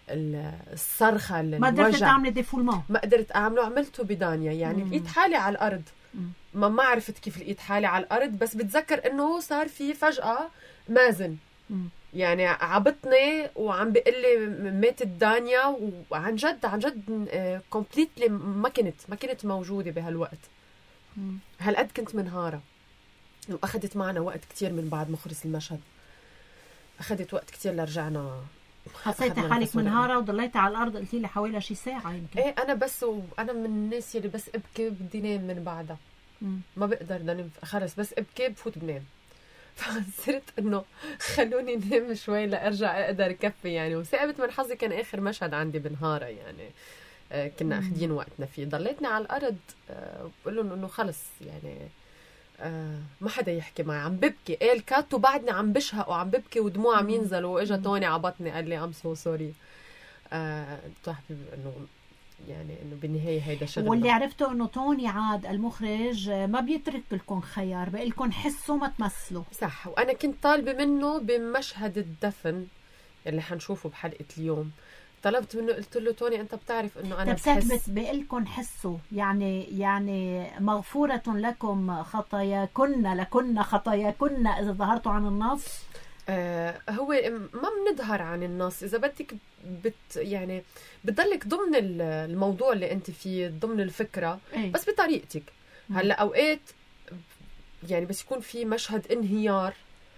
الصرخة ما قدرت تعمل ديفولمون ما قدرت أعمله عملته بدانيا يعني لقيت حالي على الأرض ما ما عرفت كيف لقيت حالي على الأرض بس بتذكر إنه صار في فجأة مازن مم. يعني عبطني وعم بيقلي ماتت دانيا وعن جد عن جد كومبليتلي ما كنت ما كنت موجودة بهالوقت مم. هالقد كنت منهارة وأخذت معنا وقت كتير من بعد مخلص المشهد أخذت وقت كتير لرجعنا حسيتي حالك منهارة وضليتي على الأرض قلتي لي حوالي شي ساعة يمكن إيه أنا بس وأنا من الناس اللي بس أبكي بدي نام من بعدها مم. ما بقدر نام خلص بس أبكي بفوت بنام فصرت إنه خلوني نام شوي لأرجع أقدر كفي يعني وثابت من حظي كان آخر مشهد عندي بنهارة يعني آه كنا أخدين وقتنا فيه ضليتني على الأرض آه بقول لهم إنه خلص يعني آه ما حدا يحكي معي عم ببكي قال كات وبعدني عم بشهق وعم ببكي ودموع عم ينزلوا واجا توني عبطني قال لي ام سو سوري قلت له حبيبي انه يعني انه بالنهايه هيدا شغل واللي عرفته انه توني عاد المخرج ما بيترك لكم خيار بقول لكم حسوا ما تمثلوا صح وانا كنت طالبه منه بمشهد الدفن اللي حنشوفه بحلقه اليوم طلبت منه قلت له توني انت بتعرف انه انا بحس بقول لكم حسوا يعني يعني مغفوره لكم خطاياكن لكن خطاياكن اذا ظهرتوا عن النص آه هو ما بنظهر عن النص اذا بدك بت يعني بتضلك ضمن الموضوع اللي انت فيه ضمن الفكره ايه؟ بس بطريقتك هلا اوقات يعني بس يكون في مشهد انهيار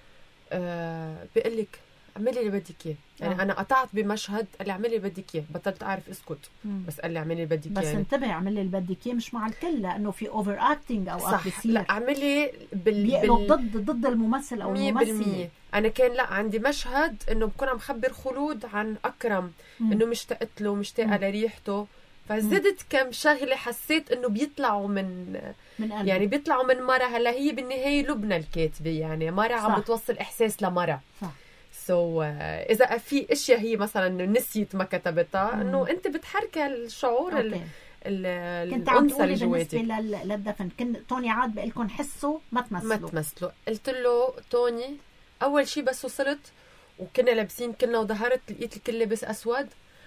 آه بقول لك اعملي اللي بدك اياه يعني آه. انا قطعت بمشهد قال لي اعملي اللي بدك اياه بطلت اعرف اسكت مم. بس قال لي اعملي اللي بدك اياه بس يعني. انتبهي اعملي اللي بدك اياه مش مع الكل لانه في اوفر اكتنج او صح بيصير لا اعملي بال... بال... ضد ضد الممثل او الممثله انا كان لا عندي مشهد انه بكون عم خبر خلود عن اكرم مم. انه مشتقت له مشتاقه لريحته فزدت كم شغله حسيت انه بيطلعوا من, من يعني بيطلعوا من مرة هلا هي بالنهايه لبنى الكاتبه يعني مرة عم بتوصل احساس لمرة صح سو so, uh, إذا في أشياء هي مثلا نسيت ما كتبتها إنه أنت بتحركي الشعور ال الأنثى اللي جواتك. بالنسبة للدفن كنت توني عاد بقول لكم حسوا ما تمثلوا ما تمثلوا قلت له توني أول شيء بس وصلت وكنا لابسين كنا وظهرت لقيت الكل لابس أسود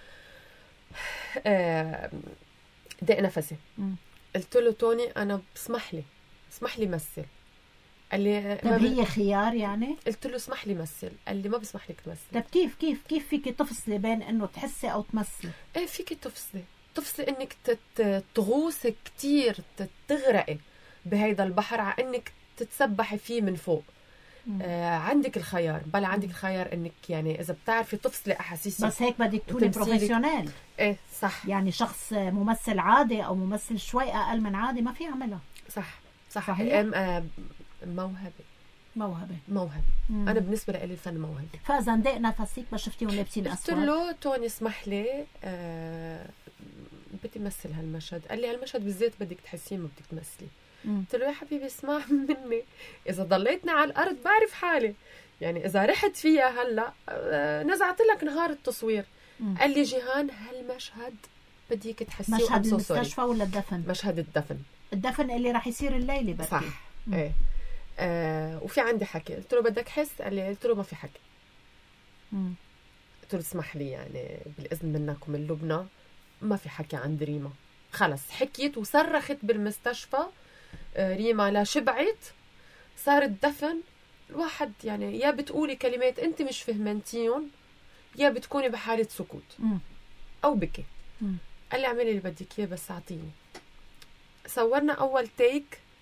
دق نفسي قلت له توني أنا بسمح لي اسمح لي مثل قال لي طب هي خيار يعني قلت له اسمح لي مثل قال لي ما بسمح لك تمثلي طب كيف كيف كيف فيك تفصلي بين انه تحسي او تمثلي ايه فيك تفصلي تفصلي انك تغوصي كتير تغرقي بهيدا البحر على انك تتسبحي فيه من فوق آه عندك الخيار بلا عندك الخيار انك يعني اذا بتعرفي تفصلي احاسيسك بس هيك بدك تكوني بروفيشنال ايه صح يعني شخص ممثل عادي او ممثل شوي اقل من عادي ما في يعملها صح صح ام آه موهبه موهبه موهبه مم. انا بالنسبه لي الفن موهبه فاذا دق نفسك ما شفتيهم لابسين اسود قلت له توني اسمح لي آه بدي امثل هالمشهد قال لي هالمشهد بالذات بدك تحسين ما بدك تمثلي قلت له يا حبيبي اسمع مني اذا ضليتني على الارض بعرف حالي يعني اذا رحت فيها هلا آه نزعت لك نهار التصوير مم. قال لي جيهان هالمشهد بديك تحسيه مشهد المستشفى ولا الدفن مشهد الدفن الدفن اللي راح يصير الليله بركي صح مم. ايه آه وفي عندي حكي قلت له بدك حس قال لي قلت له ما في حكي مم. قلت له اسمح لي يعني بالاذن منك ومن لبنى ما في حكي عند ريما خلص حكيت وصرخت بالمستشفى آه ريما لا شبعت صار الدفن الواحد يعني يا بتقولي كلمات انت مش فهمنتيهم يا بتكوني بحاله سكوت مم. او بكي مم. قال لي اعملي اللي بدك اياه بس اعطيني صورنا اول تيك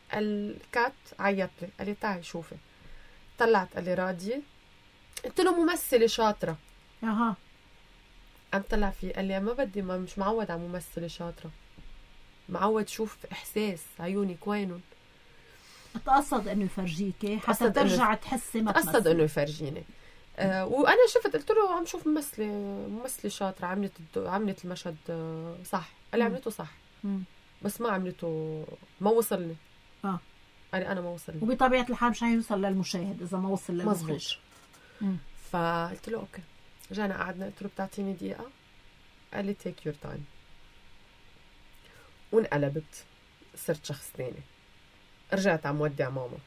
الكات عيط لي، قال لي تعي شوفي. طلعت قال لي راضية؟ قلت له ممثلة شاطرة. اها عم طلع فيه قال لي ما بدي، ما مش معود على ممثلة شاطرة، معود شوف إحساس عيونك وينهم. تقصد انه يفرجيكي حتى ترجع تحسي ما تمثلي. تقصد انه يفرجيني. آه وانا شفت قلت له عم شوف ممثله ممثله شاطره، عملت عملت المشهد صح. قال لي عملته صح مم. بس ما عملته، ما وصلني. اه قال لي انا ما وصلني. وبطبيعه الحال مش هيوصل للمشاهد اذا ما وصل للمخرج. فقلت له اوكي. رجعنا قعدنا قلت له بتعطيني دقيقه؟ قال لي تيك يور تايم. وانقلبت صرت شخص ثاني. رجعت عم ودع ماما.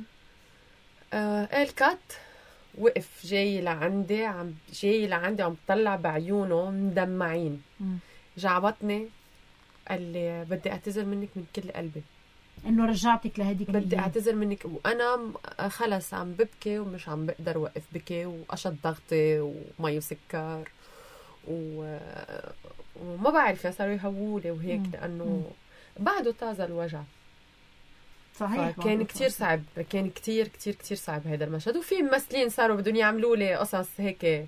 آه الكات وقف جاي لعندي، عم جاي لعندي عم طلع بعيونه مدمعين. جعبطني قال لي بدي اعتذر منك من كل قلبي انه رجعتك لهديك بدي الأيام. اعتذر منك وانا خلص عم ببكي ومش عم بقدر وقف بكي، وقشط ضغطي ومي وسكر و... وما بعرف صاروا يهولي وهيك مم. لانه مم. بعده طازه الوجع. صحيح. كان كتير صعب، كان كتير كتير كتير صعب هذا المشهد. وفي ممثلين صاروا بدهم يعملوا لي قصص هيك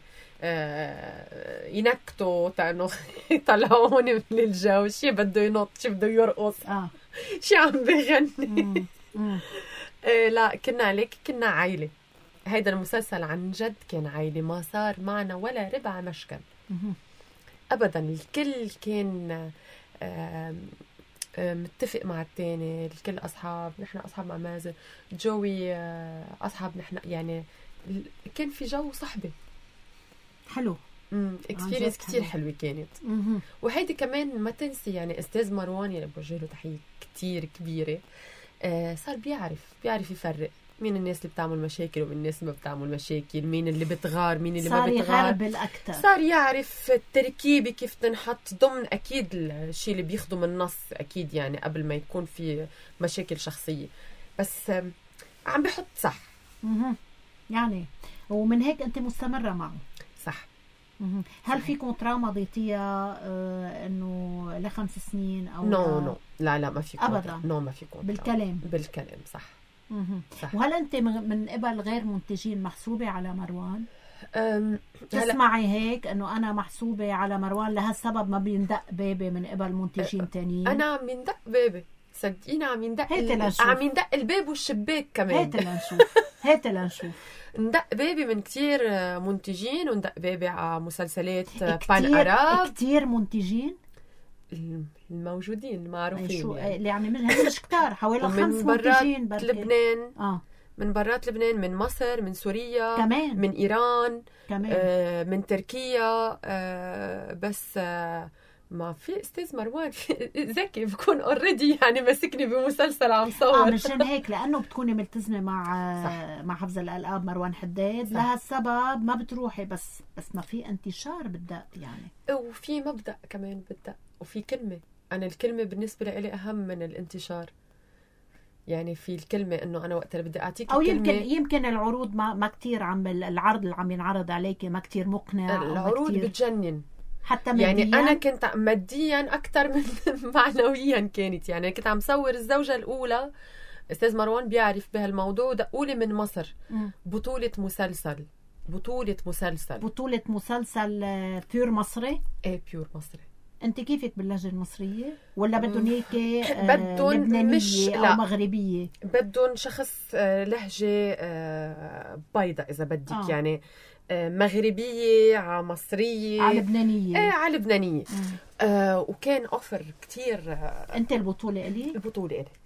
آه ينكتوا تانو يطلعوني من الجو، شي بده ينط، شي بده يرقص، آه. شي عم بغني. آه لا كنا عليك كنا عائلة. هيدا المسلسل عن جد كان عائلة، ما صار معنا ولا ربع مشكل أبدا. الكل كان آه متفق مع التاني، الكل أصحاب، نحن أصحاب مع مازن، جوي أصحاب نحن، يعني كان في جو صحبة حلو. امم اكسبيرينس كتير حلوة كانت. مم. وهيدي كمان ما تنسي يعني أستاذ مروان اللي بوجه له تحية كتير كبيرة. آه صار بيعرف بيعرف يفرق مين الناس اللي بتعمل مشاكل ومين الناس اللي ما بتعمل مشاكل، مين اللي بتغار مين اللي ما بتغار. صار يغربل أكتر، صار يعرف التركيبة كيف تنحط ضمن أكيد الشيء اللي بيخدم النص أكيد، يعني قبل ما يكون في مشاكل شخصية، بس عم بحط صح. مه. يعني ومن هيك أنت مستمرة معه. صح. مه. هل فيكم تراما ضيتيها آه إنه لخمس سنين أو نو نو لا لا ما فيكم أبدا. نو ما فيكم بالكلام بالكلام صح. صح. وهل أنت من قبل غير منتجين محسوبة على مروان؟ تسمعي هيك إنه أنا محسوبة على مروان لهالسبب ما بيندق بابي من قبل منتجين تانيين؟ أنا عم يندق بابي صدقيني، عم يندق ال... عم يندق الباب والشباك كمان. هات لنشوف هات لنشوف ندق بابي من كتير منتجين، وندق بابي على مسلسلات بان أراب. كتير منتجين الموجودين المعروفين شو يعني, يعني مش كتار، حوالي خمس منتجين برات لبنان. آه. من برات لبنان، من مصر، من سوريا كمان، من إيران كمان. آه من تركيا. آه بس آه ما في استاذ مروان ذكي بكون اوريدي يعني مسكني بمسلسل عم صور. اه مشان هيك لانه بتكوني ملتزمه مع صح. مع حفظ الالقاب مروان حداد، لهالسبب ما بتروحي، بس بس ما في انتشار بالدق يعني، وفي مبدأ كمان بالدق، وفي كلمه. انا الكلمه بالنسبه لي اهم من الانتشار. يعني في الكلمه انه انا وقت اللي بدي اعطيك او يمكن يمكن العروض ما ما كثير عم العرض اللي عم ينعرض عليكي ما كثير مقنع. العروض بتجنن حتى مادياً. يعني أنا كنت مادياً أكتر من معنوياً كانت. يعني كنت عم صور الزوجة الأولى، أستاذ مروان بيعرف بهالموضوع، دقولي من مصر م. بطولة مسلسل بطولة مسلسل بطولة مسلسل بيور مصري. إيه بيور مصري. أنت كيفك باللهجة المصرية ولا بدهم هيك آه لبنانية أو مغربية؟ بدهم شخص آه لهجة آه بيضاء إذا بدك. آه. يعني مغربية على مصرية على لبنانية. ايه على لبنانية. آه وكان اوفر كتير. آه انت البطولة الي؟ البطولة الي.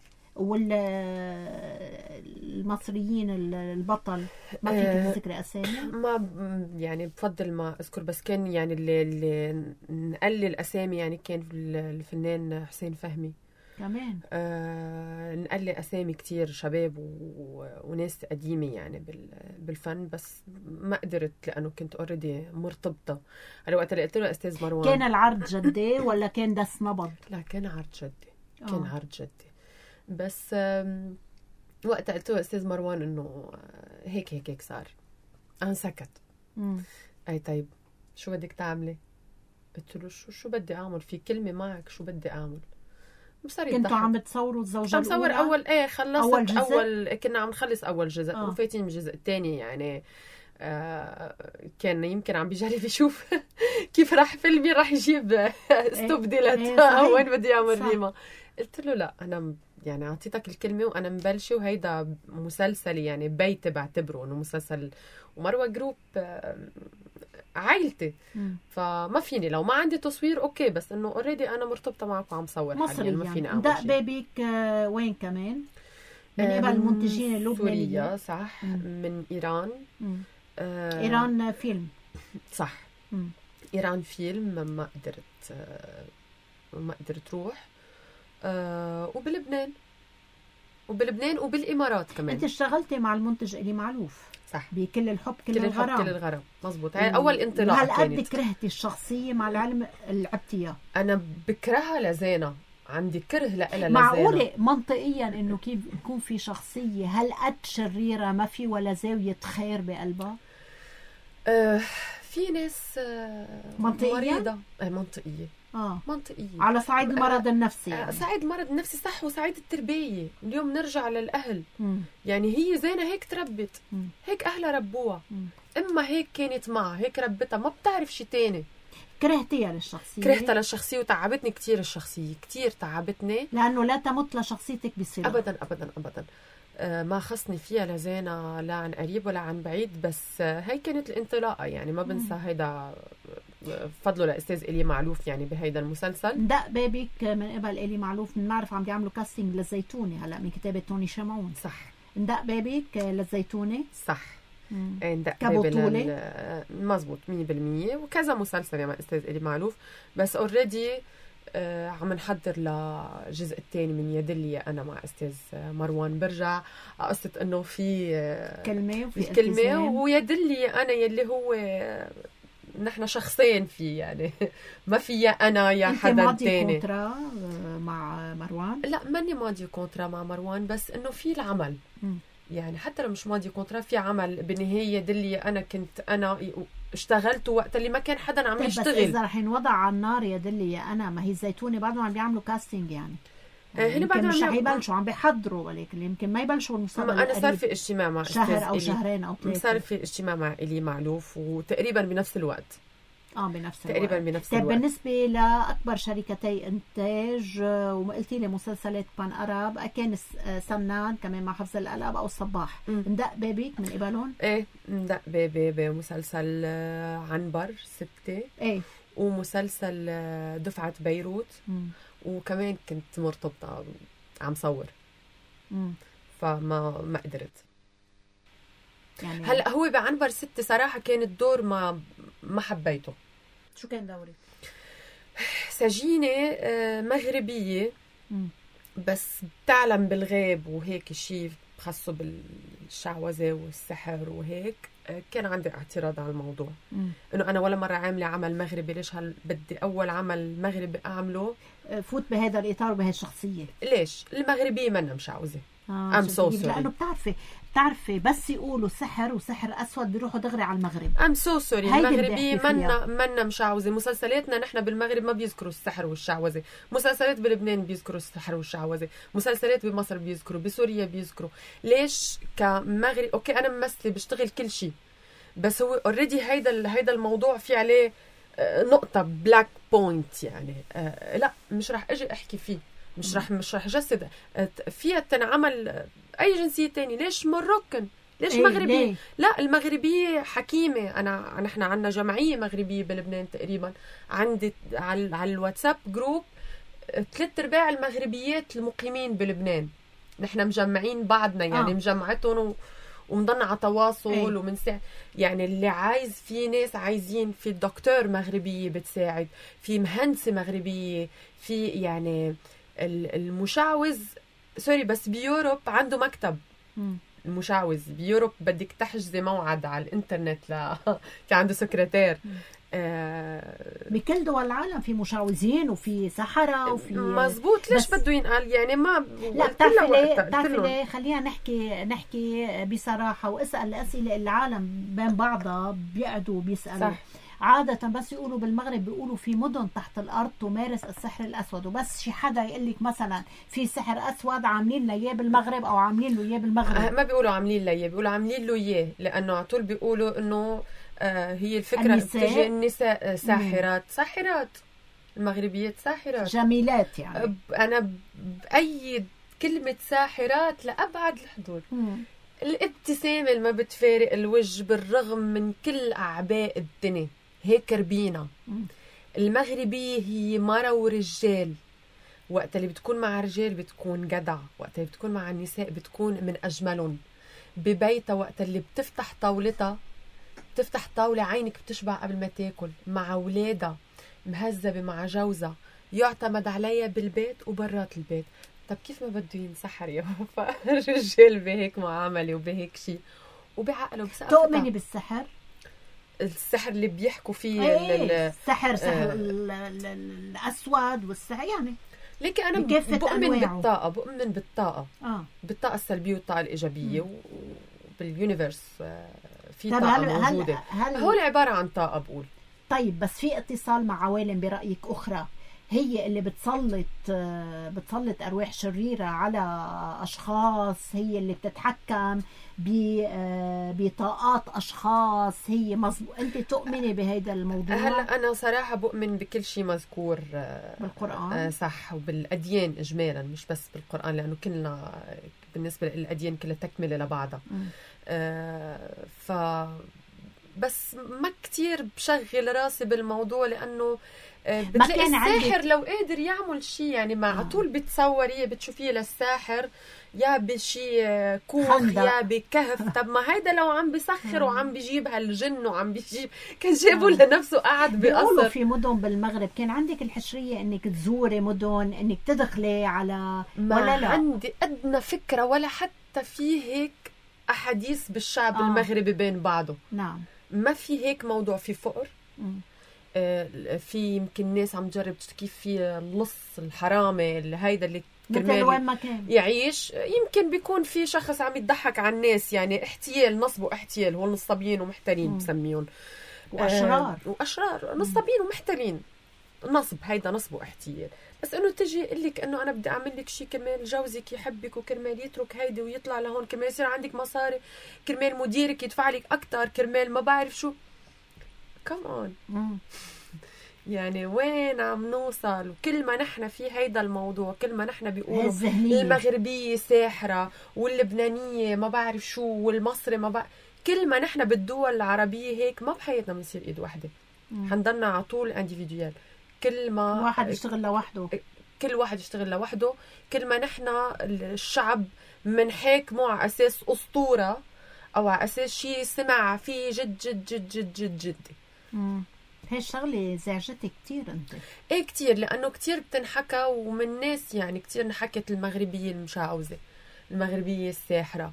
والمصريين البطل ما فيك آه تذكري اسامي؟ ما يعني بفضل ما اذكر، بس كان يعني اللي, اللي نقلل اسامي يعني كان الفنان حسين فهمي كمان. آه نقلي أسامي كتير شباب و... وناس قديمة يعني بال... بالفن، بس ما قدرت لأنه كنت أوريدي مرتبطة. على وقت اللي قلت له أستاذ مروان كان العرض جدي ولا كان دس نبض؟ لا كان عرض جدي. كان أوه. عرض جدي. بس وقت قلت له أستاذ مروان إنه هيك هيك هيك صار، أنا سكت. مم. أي طيب شو بدك تعملي؟ قلت له شو شو بدي أعمل؟ في كلمة معك شو بدي أعمل؟ بصير كنتوا عم بتصوروا الزوجة عم صور أول إيه خلصت أول جزء أول كنا عم نخلص أول جزء آه. وفايتين بالجزء الثاني يعني آه كان يمكن عم بيجرب يشوف كيف راح فيلمي راح يجيب استبدلت إيه إيه وين بدي أعمل ريما. قلت له لا أنا يعني أعطيتك الكلمة وأنا مبلشة وهيدا مسلسلي يعني بيتي بعتبره إنه مسلسل ومروة جروب عائلتي م. فما فيني لو ما عندي تصوير أوكي بس إنه أوريدي أنا مرتبطة معك وعم صور حاليا ما فيني أعمل شيء. دق بيبيك وين كمان؟ من قبل المنتجين اللبنانيين. سوريا صح. م. من إيران. آه إيران فيلم صح. م. إيران فيلم ما قدرت آه ما قدرت روح. آه وبلبنان وبلبنان وبالإمارات كمان. أنت اشتغلتي مع المنتج إلي معلوف صح بكل الحب كل, كل الغرام الحب كل الغرام مزبوط. هاي أول انطلاقة كانت. هل قد كرهتي الشخصية مع العلم اللي لعبتيها؟ أنا بكرهها لزينة عندي كره لها لزينة. معقولة منطقيا إنه كيف يكون في شخصية هل قد شريرة ما في ولا زاوية خير بقلبها؟ آه في ناس آه منطقية مريضة آه منطقية آه. منطقية على صعيد المرض النفسي يعني. صعيد المرض النفسي صح وصعيد التربية. اليوم نرجع للأهل م. يعني هي زينة هيك تربت م. هيك أهلها ربوها م. إما هيك كانت معها هيك ربتها ما بتعرف شي تاني. كرهتيها للشخصية كرهتها للشخصية وتعبتني كتير الشخصية كتير تعبتني لأنه لا تمت لشخصيتك بصلة أبدا أبدا أبدا آه ما خصني فيها لزينة لا عن قريب ولا عن بعيد بس آه هاي كانت الانطلاقة يعني ما بنسى هيدا فضله لأستاذ إلي معلوف يعني بهيدا المسلسل. دق بيبك من قبل إلي معلوف بنعرف عم بيعملوا كاستنج للزيتونة هلا من كتابة توني شمعون صح. دق بيبك للزيتونة صح ندق كبطولة لل... مزبوط مية بالمية وكذا مسلسل مع أستاذ إلي معلوف بس أوريدي آه عم نحضر للجزء الثاني من يدلي أنا مع أستاذ مروان. برجع قصة إنه في آه كلمة وفي كلمة ويدلي أنا يلي هو آه نحن شخصين فيه يعني ما في يا أنا يا حدا تاني. أنت ماضي كونترا مع مروان؟ لا ماني ماضي كونترا مع مروان بس إنه في العمل م. يعني حتى لو مش ماضي كونترا في عمل بالنهاية دلي أنا كنت أنا اشتغلت وقت اللي ما كان حدا عم يشتغل. بس إذا رح ينوضع على النار يا دلي يا أنا ما هي الزيتونة بعدهم عم بيعملوا كاستنج يعني يعني يمكن مش رح يبلشوا عم بيحضروا ولكن يمكن ما يبلشوا المسلسل. أنا صار في اجتماع مع شهر أو شهرين أو ثلاثة صار في اجتماع مع إلي معلوف وتقريبا بنفس الوقت. اه بنفس الوقت تقريبا بنفس الوقت. بالنسبة لأكبر شركتي إنتاج وقلتي لي مسلسلات بان أراب كان سمنان كمان مع حفظ القلب أو الصباح ندق بيبيك من قبلهم؟ إيه ندق بيبي بمسلسل عنبر ستة إيه ومسلسل دفعة بيروت م. وكمان كنت مرتبطة عم صور م. فما ما قدرت يعني. هلا هو بعنبر ستة صراحة كان الدور ما ما حبيته. شو كان دوري؟ سجينة مغربية م. بس بتعلم بالغيب وهيك شيء خاصه بالشعوذة والسحر وهيك. كان عندي اعتراض على الموضوع م. انه انا ولا مرة عاملة عمل مغربي ليش هل بدي اول عمل مغربي اعمله فوت بهذا الاطار وبهذه الشخصية. ليش المغربية منا مشعوذة آه ام سو سوري لانه بتعرفي بتعرفي بس يقولوا سحر وسحر اسود بيروحوا دغري على المغرب. ام سو سوري المغربية منا منا مشعوذة. مسلسلاتنا نحن بالمغرب ما بيذكروا السحر والشعوذة. مسلسلات بلبنان بيذكروا السحر والشعوذة. مسلسلات بمصر بيذكروا بسوريا بيذكروا. ليش كمغرب اوكي انا ممثلة بشتغل كل شيء بس هو اوريدي هيدا هيدا الموضوع في عليه نقطة بلاك بوينت يعني آه لا مش رح اجي احكي فيه مش رح مش رح جسد فيها تنعمل اي جنسيه تاني. ليش مروكن ليش إيه مغربي ليه؟ لا المغربيه حكيمه. انا نحن عندنا جمعيه مغربيه بلبنان تقريبا عندي على على الواتساب جروب ثلاث ارباع المغربيات المقيمين بلبنان نحن مجمعين بعضنا يعني آه. مجمعتهم ومضلنا على تواصل ايه. ومنساعد يعني اللي عايز. في ناس عايزين في دكتور مغربيه بتساعد في مهندسه مغربيه في يعني المشعوذ سوري بس بيوروب عنده مكتب م. المشعوذ بيوروب بدك تحجزي موعد على الانترنت ل في عنده سكرتير آه... بكل دول العالم في مشعوذين وفي سحرة وفي مزبوط. ليش بده ينقال يعني ما لا بتعرفي ليه بتعرفي ليه خلينا نحكي نحكي بصراحة واسأل أسئلة العالم بين بعضها بيقعدوا بيسألوا صح. عادة بس يقولوا بالمغرب بيقولوا في مدن تحت الأرض تمارس السحر الأسود، وبس شي حدا يقول لك مثلا في سحر أسود عاملين له إياه بالمغرب أو عاملين له إياه بالمغرب. ما بيقولوا عاملين له إياه، بيقولوا عاملين له إياه، لأنه على طول بيقولوا إنه آه هي الفكرة بتجي النساء ساحرات. مم. ساحرات المغربيات ساحرات جميلات يعني. أنا بأيد كلمة ساحرات لأبعد الحدود. مم. الابتسامة اللي ما بتفارق الوجه بالرغم من كل أعباء الدنيا، هيك ربينا. مم. المغربية هي مرة ورجال، وقت اللي بتكون مع رجال بتكون جدع، وقت اللي بتكون مع النساء بتكون من أجملهم. ببيتها وقت اللي بتفتح طاولتها بتفتح طاولة عينك بتشبع قبل ما تاكل، مع أولادها مهذبة مع جوزها، يعتمد عليها بالبيت وبرات البيت. طب كيف ما بده ينسحر يا وفاء الرجال بهيك معاملة وبهيك شيء وبعقله بسقفتها؟ تؤمني بالسحر؟ السحر اللي بيحكوا فيه ايه السحر، سحر آه الأسود والسحر يعني. لكن أنا بؤمن بالطاقة، بؤمن بالطاقة آه. بالطاقة السلبية والطاقة الإيجابية، وباليونيفرس في طاقة هل موجودة. هل هل هو عبارة عن طاقة بقول. طيب بس في اتصال مع عوالم برأيك أخرى هي اللي بتسلط بتسلط أرواح شريرة على أشخاص، هي اللي بتتحكم بطاقات أشخاص، هي مظبوط؟ أنت تؤمني بهذا الموضوع؟ هلا أنا صراحة بؤمن بكل شيء مذكور بالقرآن آه صح، وبالأديان إجمالا مش بس بالقرآن، لأنه كلنا بالنسبة للأديان كلها تكملة لبعضها. آه ف بس ما كتير بشغل راسي بالموضوع، لأنه بتلاقي الساحر لو قادر يعمل شيء يعني مع آه. طول بتصوريه بتشوفيه للساحر يا بشي كوخ يا بكهف. طب ما هيدا لو عم بيسخر وعم بيجيب هالجن وعم بيجيب كان جابه لنفسه قاعد بقصر. في مدن بالمغرب كان عندك الحشرية انك تزوري مدن، انك تدخلي على ما ولا لا؟ عندي ادنى فكرة، ولا حتى في هيك احاديث بالشعب آه. المغربي بين بعضه. نعم ما في هيك موضوع، في فقر م. في يمكن ناس عم تجرب كيف في اللص الحرامي اللي هيدا اللي مثل وين ما كان يعيش، يمكن بيكون في شخص عم يضحك على الناس، يعني احتيال، نصب واحتيال، هو نصابين ومحتالين بسميهم، واشرار آه واشرار نصابين ومحتالين، نصب، هيدا نصب واحتيال. بس انه تجي يقول لك انه انا بدي اعمل لك شيء كرمال جوزك يحبك وكرمال يترك هيدي ويطلع لهون، كرمال يصير عندك مصاري، كرمال مديرك يدفع لك اكثر، كرمال ما بعرف شو. كمان يعني وين عم نوصل؟ وكل ما نحن في هيدا الموضوع، كل ما نحن بيقولوا المغربية ساحرة واللبنانية ما بعرف شو والمصري ما بعرف، كل ما نحن بالدول العربية هيك ما بحياتنا بنصير ايد واحدة، حنضلنا على طول انديفيديوال، كل ما واحد يشتغل لوحده، كل واحد يشتغل لوحده، كل ما نحن الشعب منحاكمه على اساس اسطورة او على اساس شيء سمع فيه جد جد جد جد جد جد. امم هي الشغلة زعجتك كتير انت؟ ايه كتير، لانه كتير بتنحكى ومن ناس، يعني كتير انحكت المغربية المشعوذة، المغربية الساحرة.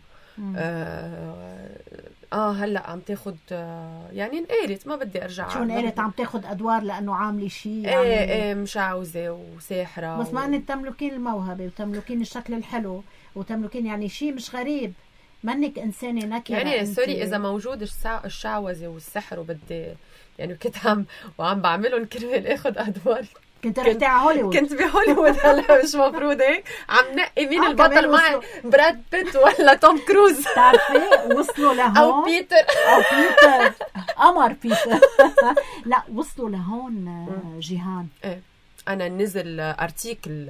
آه, اه هلا عم تاخد آه يعني انقالت، ما بدي ارجع. شو انقالت؟ عم تاخد ادوار لانه عامله شيء يعني ايه ايه مشعوذة وساحرة، بس ما انك تملكين الموهبة وتملكين الشكل الحلو وتملكين يعني شيء مش غريب، منك انسانة نكرة يعني. سوري اذا موجود الشعوذة والسحر وبدي يعني كنت عم وعم بعملهم كرمال اخذ ادوار، كنت رحتي على هوليوود. كنت بهوليوود. هلا مش مفروض هيك عم نقي مين البطل معي، براد بيت ولا توم كروز؟ بتعرفي وصلوا لهون او بيتر او بيتر قمر بيتر. لا وصلوا لهون جيهان. ايه انا نزل ارتيكل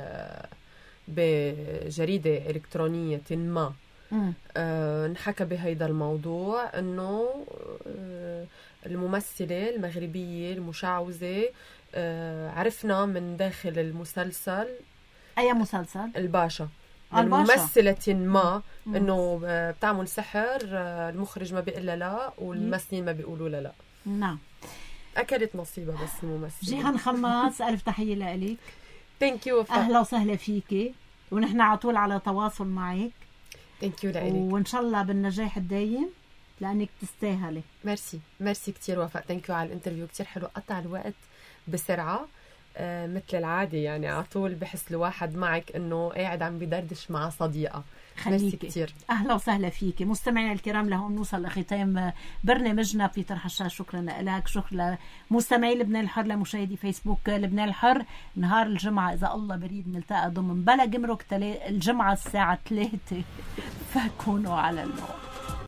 بجريدة الكترونية ما آه نحكى بهيدا الموضوع، انه آه الممثلة المغربية المشعوذة آه عرفنا من داخل المسلسل. أي مسلسل؟ الباشا. الممثلة ما إنه بتعمل سحر، المخرج ما بيقول لا والممثلين ما بيقولوا لا. نعم. أكلت نصيبة بس الممثلة. جيهان خماس، ألف تحية لك. Thank you. أهلا وسهلا فيكي، ونحن على طول على تواصل معك. Thank you لك. وإن شاء الله بالنجاح الدايم لأنك تستاهلي. ميرسي ميرسي كتير وفاء. ثانك يو على الانترفيو، كتير حلو، قطع الوقت بسرعة آه مثل العادي يعني على طول بحس الواحد معك انه قاعد عم بيدردش مع صديقه. خليكي كتير. اهلا وسهلا فيكي. مستمعينا الكرام لهون نوصل لختام برنامجنا في طرح الشاش. شكرا لك، شكرا لمستمعي لبنان الحر، لمشاهدي فيسبوك لبنان الحر. نهار الجمعه اذا الله بريد نلتقى ضمن بلا جمرك الجمعه الساعه ثلاثة فكونوا على الموعد.